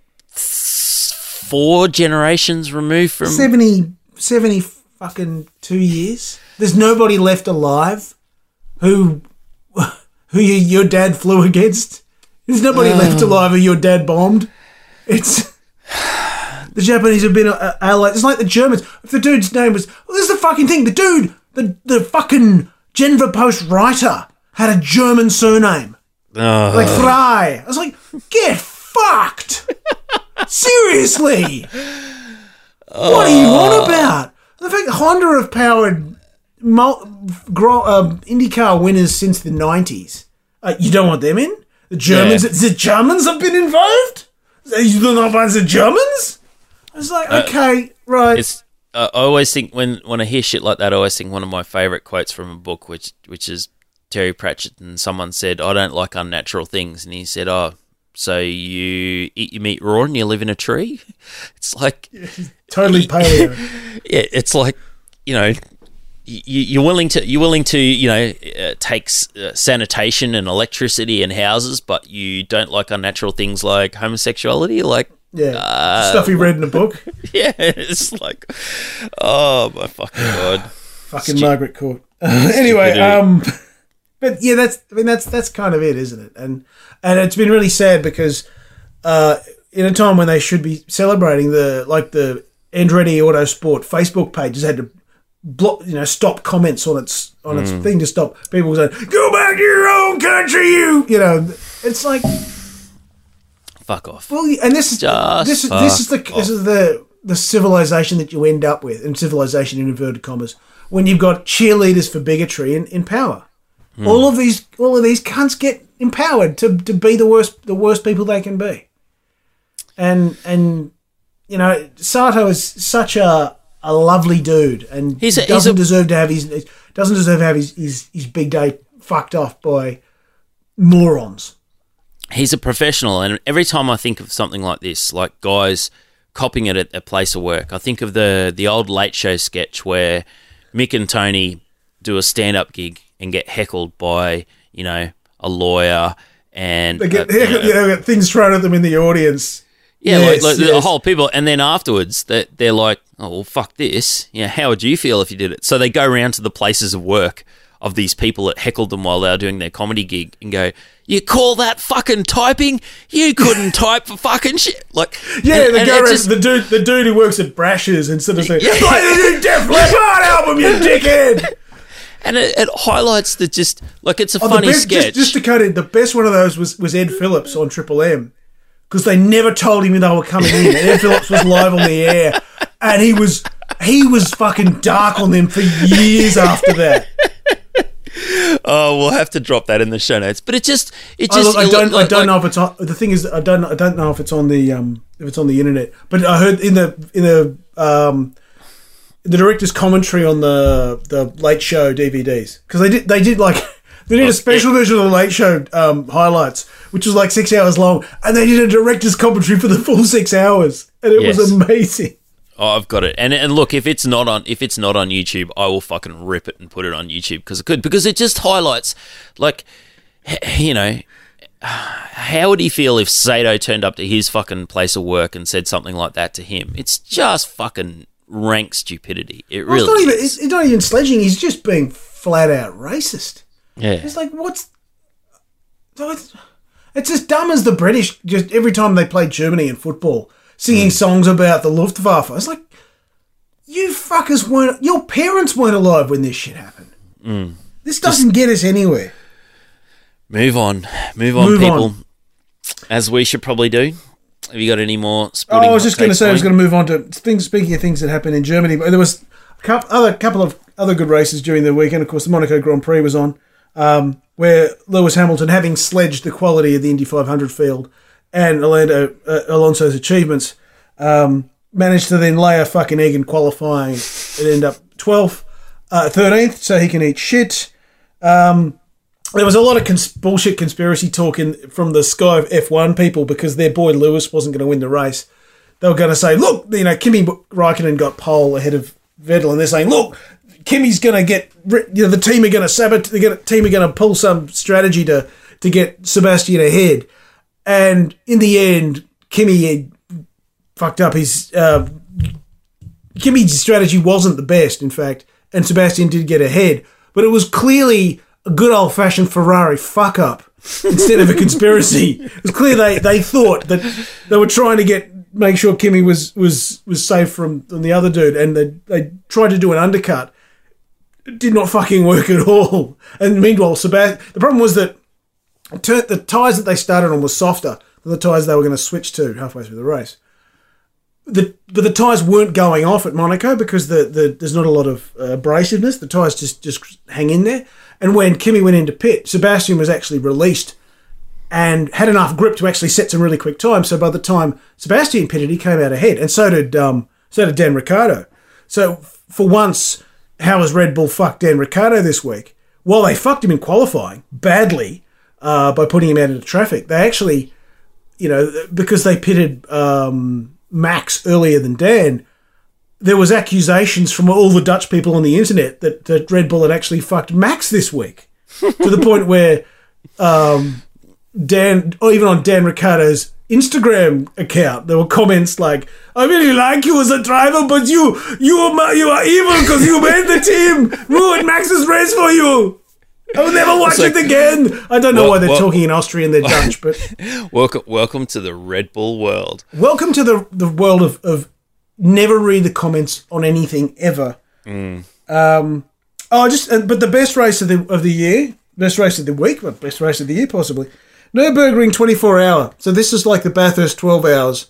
four generations removed from... seventy, seventy fucking two years. There's nobody left alive who who you, your dad flew against. There's nobody Uh. left alive who your dad bombed. It's the Japanese have been uh, allied. It's like the Germans. If the dude's name was, well, this is the fucking thing. The dude, the the fucking Denver Post writer had a German surname, Uh, like Frey. I was like, get fucked. Seriously. What are you on about? The fact that Honda have powered mul- gro- uh, IndyCar winners since the nineties. Uh, you don't want them in? The Germans, Yeah. the Germans have been involved? You don't know about the Germans? I was like, okay, right. It's. Uh, I always think when, when I hear shit like that, I always think one of my favourite quotes from a book, which which is Terry Pratchett, and someone said, "I don't like unnatural things," and he said, "Oh, so you eat your meat raw and you live in a tree?" It's like Totally paleo. yeah, it's like, you know, you, you're willing to you're willing to you know uh, take uh, sanitation and electricity and houses, but you don't like unnatural things like homosexuality, like. Yeah, Uh, stuff he read in a book. Yeah, it's like, oh my fucking god, Fucking Margaret Court. Anyway, Stupidity. um, but yeah, that's I mean that's that's kind of it, isn't it? And and it's been really sad because uh, in a time when they should be celebrating the like the Andretti Autosport Facebook page has had to block, you know, stop comments on its on its thing to stop people saying, "Go back to your own country, you." You know, it's like. fuck off. Well, and this is Just this is this is the fuck this is the the civilization that you end up with, and civilization in inverted commas, when you've got cheerleaders for bigotry in, in power. Hmm. All of these all of these cunts get empowered to, to be the worst the worst people they can be. And and you know, Sato is such a a lovely dude, and He's a- he doesn't he's a- deserve to have his doesn't deserve to have his, his, his big day fucked off by morons. He's a professional, and every time I think of something like this, like guys copying it at a place of work, I think of the the old Late Show sketch where Mick and Tony do a stand-up gig and get heckled by, you know, a lawyer and They get, uh, you know, they get things thrown at them in the audience. yeah, Yes, like, like the yes. whole people, and then afterwards they they're like, oh well, fuck this. Yeah, how would you feel if you did it? So they go around to the places of work of these people that heckled them while they were doing their comedy gig and go, you call that fucking typing? You couldn't type for fucking shit. Like, Yeah, and- the and guy it around, just- the dude, the dude who works at Brash's, instead of saying, Yeah. "Play the new Def Leppard album, you dickhead." and it, it highlights the just like it's a Oh, the funny best, sketch. Just, just to cut in, the best one of those was, was Ed Phillips on Triple M, because they never told him they were coming in. And Ed Phillips was live on the air, and he was he was fucking dark on them for years after that. Oh, we'll have to drop that in the show notes. But it just, it I, just. look, I it don't, look I like- don't like- know if it's on. The thing is, I don't, I don't know if it's on the, um, if it's on the internet. But I heard in the, in the, um, the director's commentary on the the Late Show D V Ds, because they did they did like they did a special version of the Late Show um, highlights, which was like six hours long, and they did a director's commentary for the full six hours, and it Yes. was amazing. Oh, I've got it. And and look, if it's not on if it's not on YouTube, I will fucking rip it and put it on YouTube because it could because it just highlights like h- you know. How would he feel if Sato turned up to his fucking place of work and said something like that to him? It's just fucking rank stupidity. It Well, really it's not even is. it's, it's not even sledging. He's just being flat out racist. Yeah. It's like what's so it's it's as dumb as the British. Just every time they played Germany in football, singing songs about the Luftwaffe. It's like you fuckers weren't. Your parents weren't alive when this shit happened. Mm. This doesn't get us anywhere. Move on. Move on, Move people. on. As we should probably do. Have you got any more Oh, sporting I was just hot going to takes say I was for me? going to move on to things. Speaking of things that happened in Germany, but there was a couple, other couple of other good races during the weekend. Of course, the Monaco Grand Prix was on, um, where Lewis Hamilton, having sledged the quality of the Indy five hundred field and Orlando uh, Alonso's achievements, um, managed to then lay a fucking egg in qualifying and end up twelfth, uh, thirteenth, so he can eat shit. Um, There was a lot of cons- bullshit conspiracy talk in, from the Sky F one people because their boy Lewis wasn't going to win the race. They were going to say, look, you know, Kimi Räikkönen got pole ahead of Vettel, and they're saying, look, Kimi's going to get, you know, the team are going to sabotage, the team are going to pull some strategy to, to get Sebastian ahead. And in the end, Kimi fucked up his, uh, Kimi's strategy wasn't the best, in fact, and Sebastian did get ahead, but it was clearly a good old-fashioned Ferrari fuck-up instead of a conspiracy. It was clear they, they thought that they were trying to get make sure Kimi was was, was safe from, from the other dude, and they they tried to do an undercut. It did not fucking work at all. And meanwhile, Sebastian, the problem was that the tyres that they started on were softer than the tyres they were going to switch to halfway through the race. The, but the tyres weren't going off at Monaco because the, the there's not a lot of uh, abrasiveness. The tyres just, just hang in there. And when Kimi went into pit, Sebastian was actually released and had enough grip to actually set some really quick times. So by the time Sebastian pitted, he came out ahead, and so did um, so did Dan Ricciardo. So for once, how has Red Bull fucked Dan Ricciardo this week? Well, they fucked him in qualifying badly uh, by putting him out into traffic. They actually, you know, because they pitted um, Max earlier than Dan, there was accusations from all the Dutch people on the internet that, that Red Bull had actually fucked Max this week, to the point where um, Dan, or even on Dan Ricciardo's Instagram account, there were comments like, "I really like you as a driver, but you you are you are evil because you made the team ruin Max's race for you. I will never watch like- it again." I don't know Well- why they're well- talking in Austrian, they're Dutch, but Welcome, welcome to the Red Bull world. welcome to the the world of, of never read the comments on anything ever. Mm. Um, oh, just uh, but the best race of the of the year, best race of the week, but best race of the year possibly. Nürburgring twenty-four hour. So this is like the Bathurst twelve hours,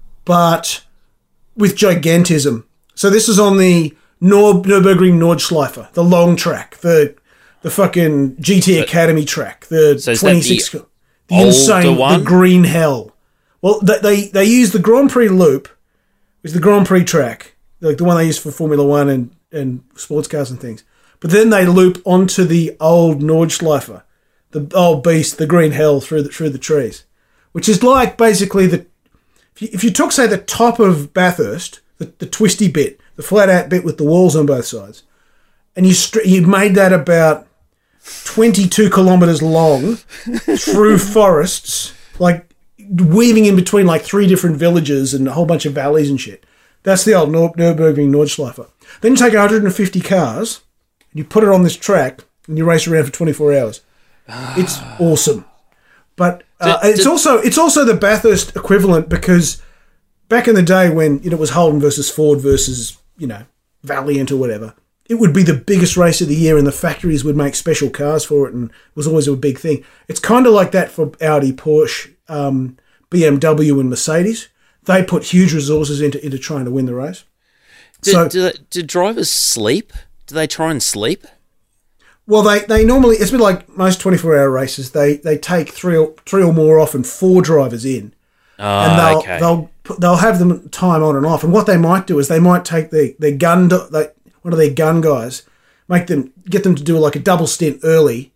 but with gigantism. So this is on the Nür- Nürburgring Nordschleife, the long track, the the fucking G T Academy track, the So is that twenty-six, the the older insane, one? the green hell. Well, they they, they use the Grand Prix loop, which is the Grand Prix track, like the one they use for Formula One and, and sports cars and things. But then they loop onto the old Nordschleife, the old beast, the green hell through the through the trees, which is like basically the if you, if you took say the top of Bathurst, the, the twisty bit, the flat out bit with the walls on both sides, and you str- you made that about twenty-two kilometres long through forests, like weaving in between like three different villages and a whole bunch of valleys and shit. That's the old Nür- Nürburgring Nordschleife. Then you take one hundred fifty cars and you put it on this track and you race around for twenty-four hours. It's awesome. But uh, Did- it's did- also it's also the Bathurst equivalent, because back in the day when, you know, it was Holden versus Ford versus, you know, Valiant or whatever, it would be the biggest race of the year and the factories would make special cars for it, and it was always a big thing. It's kind of like that for Audi, Porsche, um, B M W and Mercedes. They put huge resources into, into trying to win the race. Do, So- do, do drivers sleep? Do they try and sleep? Well, they, they normally, it's a bit like most twenty-four hour races, they they take three or, three or more, often four drivers in. Ah, and they'll, okay. they'll put, they'll have them time on and off. And what they might do is they might take their, their gun, they, one of their gun guys, make them, get them to do like a double stint early,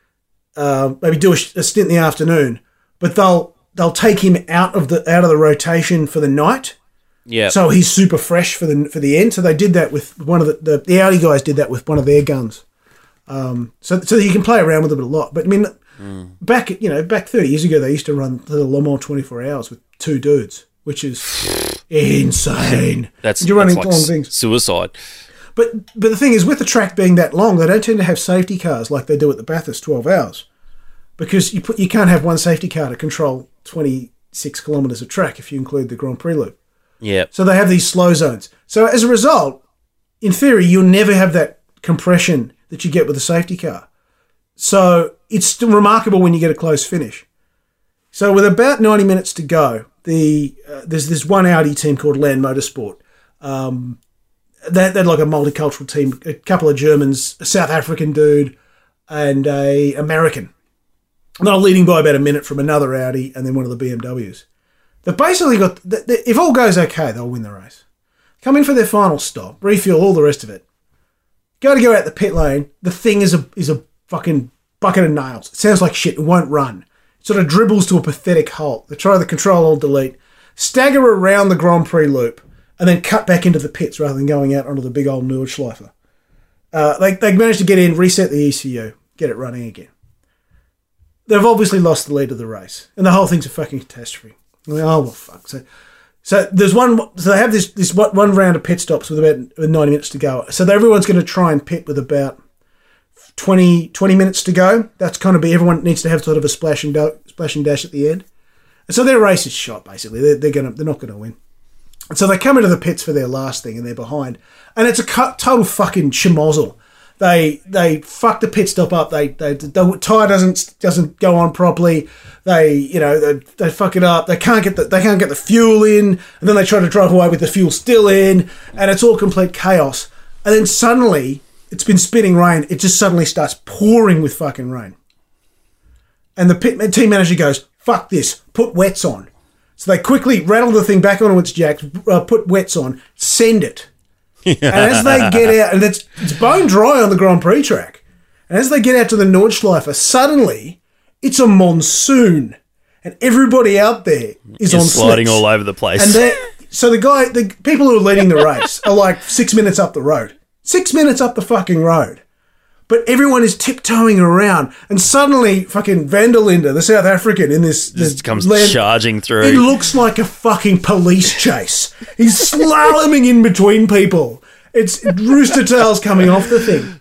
uh, maybe do a, a stint in the afternoon, but they'll, they'll take him out of the, out of the rotation for the night. Yeah. So he's super fresh for the, for the end. So they did that with one of the, the, the Audi guys did that with one of their guns. Um, so, so you can play around with it a lot. But I mean, mm. back, you know, back thirty years ago, they used to run the Le Mans twenty-four hours with two dudes, which is insane. That's, you're running that's like long things. Suicide. But, but the thing is, with the track being that long, they don't tend to have safety cars like they do at the Bathurst, twelve hours, because you put, you can't have one safety car to control twenty-six kilometres of track if you include the Grand Prix loop. Yeah. So they have these slow zones. So as a result, in theory, you'll never have that compression that you get with a safety car. So it's still remarkable when you get a close finish. So with about ninety minutes to go, the uh, there's this one Audi team called Land Motorsport. Um, they, they're like a multicultural team, a couple of Germans, a South African dude, and a American. And they're leading by about a minute from another Audi and then one of the B M Ws. They've basically got, if all goes okay, they'll win the race. Come in for their final stop, refuel, all the rest of it. Go to go out the pit lane, the thing is a is a fucking bucket of nails. It sounds like shit, it won't run. It sort of dribbles to a pathetic halt. They try the control-alt-delete, stagger around the Grand Prix loop, and then cut back into the pits rather than going out onto the big old Nordschleife. Uh, they, they managed to get in, reset the E C U, get it running again. They've obviously lost the lead of the race, and the whole thing's a fucking catastrophe. Like, oh, well, fuck. So, so there's one. So they have this this one round of pit stops with about ninety minutes to go. So everyone's going to try and pit with about twenty, twenty minutes to go. That's kind of be everyone needs to have sort of a splash and do, splash and dash at the end. And so their race is shot basically. They're, they're gonna they're not going to win. And so they come into the pits for their last thing, and they're behind. And it's a total fucking schmozzle. They they fuck the pit stop up. They they the tire doesn't doesn't go on properly. They you know they, they fuck it up. They can't get the they can't get the fuel in, and then they try to drive away with the fuel still in, and it's all complete chaos. And then suddenly it's been spitting rain. It just suddenly starts pouring with fucking rain. And the pit team manager goes, "Fuck this! Put wets on." So they quickly rattle the thing back onto its jacks, uh, put wets on, send it. And as they get out, and it's, it's bone dry on the Grand Prix track, and as they get out to the Nordschleife, suddenly it's a monsoon, and everybody out there is You're on sliding slicks. all over the place. And they so the guy, the people who are leading the race are like six minutes up the road, six minutes up the fucking road, but everyone is tiptoeing around, and suddenly fucking Van der Linde, the South African, in this, this just comes land, charging through. it looks like a fucking police chase. He's slaloming in between people. It's rooster tails coming off the thing.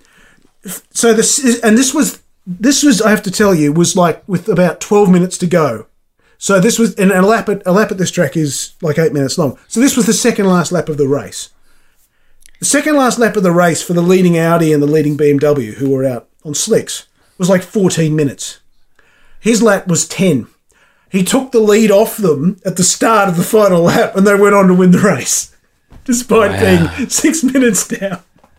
So this is, and this was this was I have to tell you was like with about twelve minutes to go. So this was and a lap at a lap at this track is like eight minutes long. So this was the second last lap of the race. The second last lap of the race for the leading Audi and the leading B M W, who were out on slicks, was like fourteen minutes. His lap was ten. He took the lead off them at the start of the final lap, and they went on to win the race, despite wow. being six minutes down.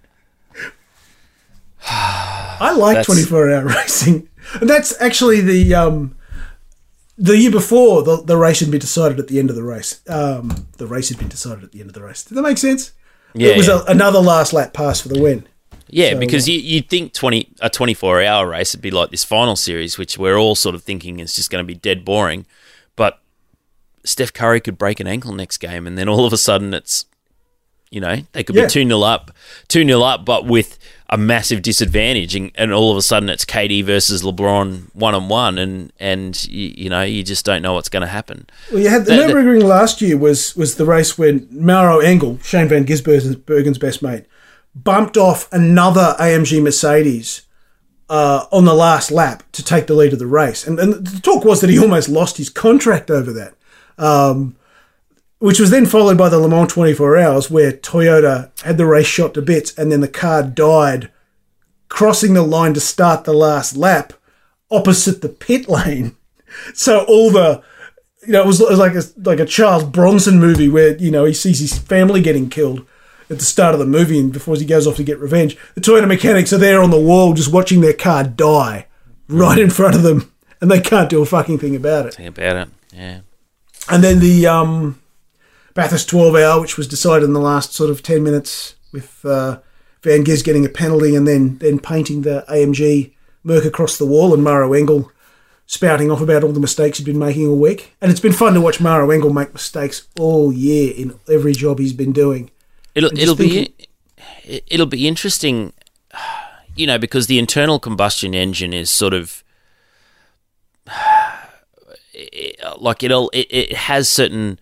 I like twenty-four hour racing. And that's actually the um, the year before the, the race had been decided at the end of the race. Um, the race had been decided at the end of the race. Did that make sense? Yeah, it was yeah. a, another last lap pass for the win. Yeah, so, because you, you'd think twenty a twenty-four hour race would be like this final series, which we're all sort of thinking is just going to be dead boring. But Steph Curry could break an ankle next game, and then all of a sudden it's, you know, they could yeah. be two nil up, two nil up, but with a massive disadvantage, and, and all of a sudden it's K D versus LeBron one on one, and and you, you know you just don't know what's going to happen. Well, you had the that, Nürburgring last year was was the race when Mauro Engel, Shane van Gisbergen's best mate, bumped off another A M G Mercedes uh, on the last lap to take the lead of the race, and, and the talk was that he almost lost his contract over that. Um, which was then followed by the Le Mans twenty-four hours, where Toyota had the race shot to bits, and then the car died crossing the line to start the last lap opposite the pit lane. So all the, you know, it was, it was like a like a Charles Bronson movie where, you know, he sees his family getting killed at the start of the movie, and before he goes off to get revenge, the Toyota mechanics are there on the wall just watching their car die right in front of them, and they can't do a fucking thing about it. Thing about it, yeah. And then the um. Bathurst twelve hour, which was decided in the last sort of ten minutes with uh, Van Giz getting a penalty and then then painting the A M G Merc across the wall and Maro Engel spouting off about all the mistakes he'd been making all week. And it's been fun to watch Maro Engel make mistakes all year in every job he's been doing. It'll it'll be it'll be interesting, you know, because the internal combustion engine is sort of like it'll it, it has certain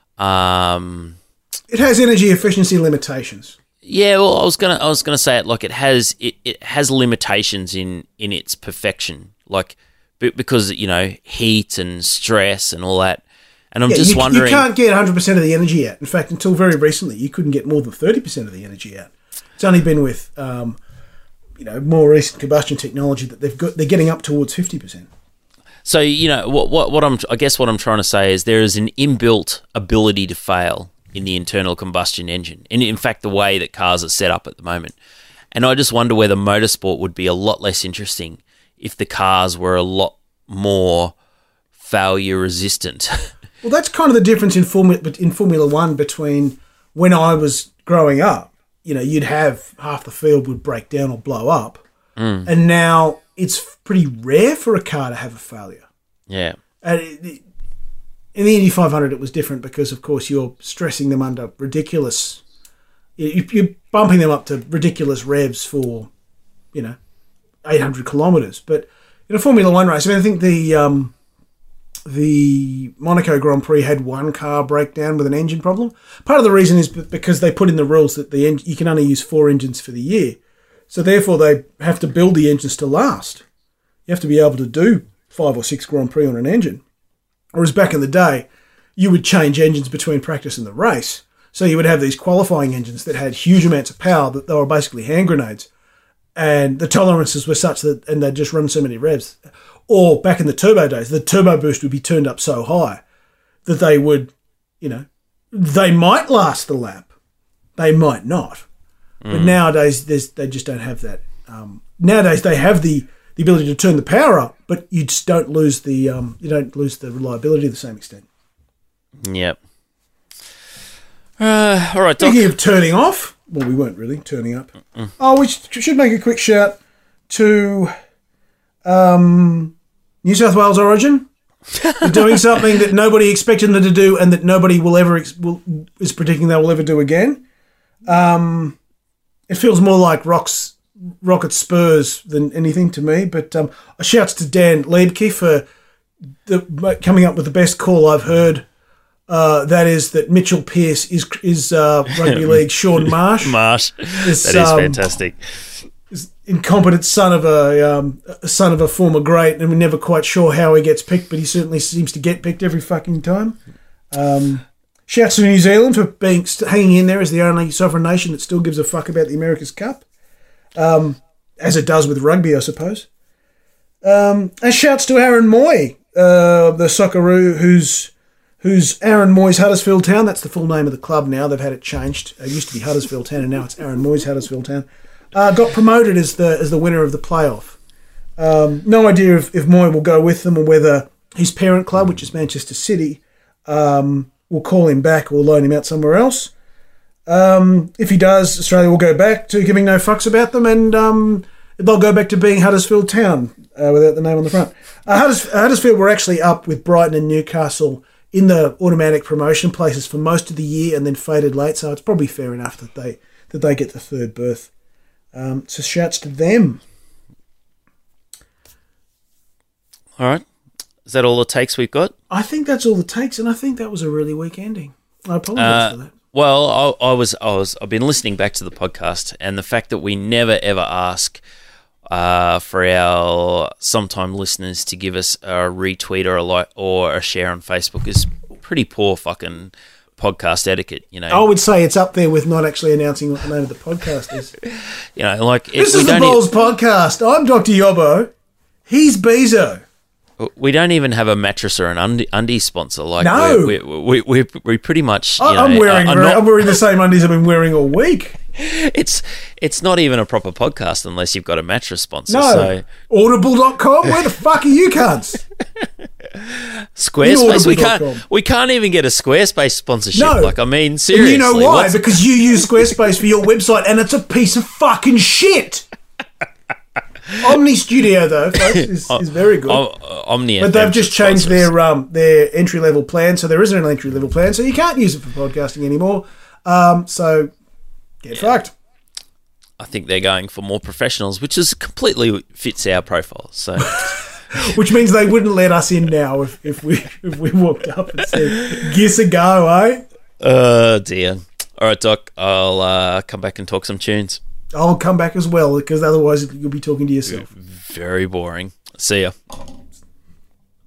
um it has energy efficiency limitations. Yeah, well, I was gonna I was gonna say it like it has it, it has limitations in in its perfection, like because you know heat and stress and all that. And I'm yeah, just you, wondering, you can't get one hundred percent of the energy out. In fact, until very recently, you couldn't get more than thirty percent of the energy out. It's only been with um, you know more recent combustion technology that they've got they're getting up towards fifty percent. So you know what what what I'm I guess what I'm trying to say is there is an inbuilt ability to fail in the internal combustion engine, and in fact the way that cars are set up at the moment. And I just wonder whether motorsport would be a lot less interesting if the cars were a lot more failure resistant. Well, that's kind of the difference in Formula in Formula One between when I was growing up. You know, you'd have half the field would break down or blow up, mm. and now it's pretty rare for a car to have a failure. Yeah. And it, in the Indy five hundred, it was different because, of course, you're stressing them under ridiculous. You're bumping them up to ridiculous revs for, you know, eight hundred kilometres. But in a Formula One race, I mean, I think the um, the Monaco Grand Prix had one car break down with an engine problem. Part of the reason is because they put in the rules that the en- you can only use four engines for the year. So therefore, they have to build the engines to last. You have to be able to do five or six Grand Prix on an engine. Whereas back in the day, you would change engines between practice and the race. So you would have these qualifying engines that had huge amounts of power that they were basically hand grenades. And the tolerances were such that, and they'd just run so many revs. Or back in the turbo days, the turbo boost would be turned up so high that they would, you know, they might last the lap. They might not. Mm. But nowadays, there's, they just don't have that. Um, nowadays, they have the, the ability to turn the power up, but you just don't lose the um, you don't lose the reliability to the same extent. Yep. Uh, all right, Doc. Speaking of turning off, well, we weren't really turning up. Mm-mm. Oh, we should make a quick shout to um, New South Wales Origin. They're doing something that nobody expected them to do, and that nobody will ever ex- will, is predicting they will ever do again. Um, it feels more like Rocks. Rocket Spurs than anything to me, but um, shouts to Dan Liebke for the, coming up with the best call I've heard. Uh, that is that Mitchell Pearce is is uh, rugby league Sean Marsh. Marsh, is, that is um, fantastic. Is incompetent son of a, um, a son of a former great, and we're never quite sure how he gets picked, but he certainly seems to get picked every fucking time. Um, shouts to New Zealand for being hanging in there as the only sovereign nation that still gives a fuck about the America's Cup. Um, as it does with rugby, I suppose. Um, and shouts to Aaron Moy, uh, the Socceroo, who's who's Aaron Moy's Huddersfield Town. That's the full name of the club now. They've had it changed. It used to be Huddersfield Town, and now it's Aaron Moy's Huddersfield Town. Uh, got promoted as the as the winner of the playoff. Um, no idea if, if Moy will go with them or whether his parent club, which is Manchester City, um, will call him back or loan him out somewhere else. Um, if he does, Australia will go back to giving no fucks about them, and um, they'll go back to being Huddersfield Town uh, without the name on the front. Uh, Hudders- Huddersfield were actually up with Brighton and Newcastle in the automatic promotion places for most of the year, and then faded late. So it's probably fair enough that they that they get the third berth. Um, so shouts to them. All right, is that all the takes we've got? I think that's all the takes, and I think that was a really weak ending. I apologise uh, for that. Well, I, I was, I was, I've been listening back to the podcast, and the fact that we never ever ask uh, for our sometime listeners to give us a retweet or a like or a share on Facebook is pretty poor fucking podcast etiquette. You know, I would say it's up there with not actually announcing what the name of the podcast is. You know, like this if is we the don't Balls e- Podcast. I'm Doctor Yobbo. He's Bezo. We don't even have a mattress or an undi- undies sponsor. Like no, we we we we, we pretty much. You I, know, I'm wearing are, are very, not, I'm wearing the same undies I've been wearing all week. It's it's not even a proper podcast unless you've got a mattress sponsor. No, so. Audible dot com. Where the fuck are you cunts? Squarespace. We Inaudible dot com. can't. We can't even get a Squarespace sponsorship. No. Like, I mean, And seriously. you know why? what's- Because you use Squarespace for your website, and it's a piece of fucking shit. Omni Studio, though, folks, is, is very good. Om- uh, Omni But F M they've just should changed sponsor us. their um, their entry level plan, so there isn't an entry level plan, so you can't use it for podcasting anymore. Um, so get fucked. I think they're going for more professionals, which is completely fits our profile. So, Which means they wouldn't let us in now if, if we if we walked up and said, "Give a go, eh?" oh dear. All right, Doc. I'll uh, come back and talk some tunes. I'll come back as well because otherwise you'll be talking to yourself. Very boring. See ya.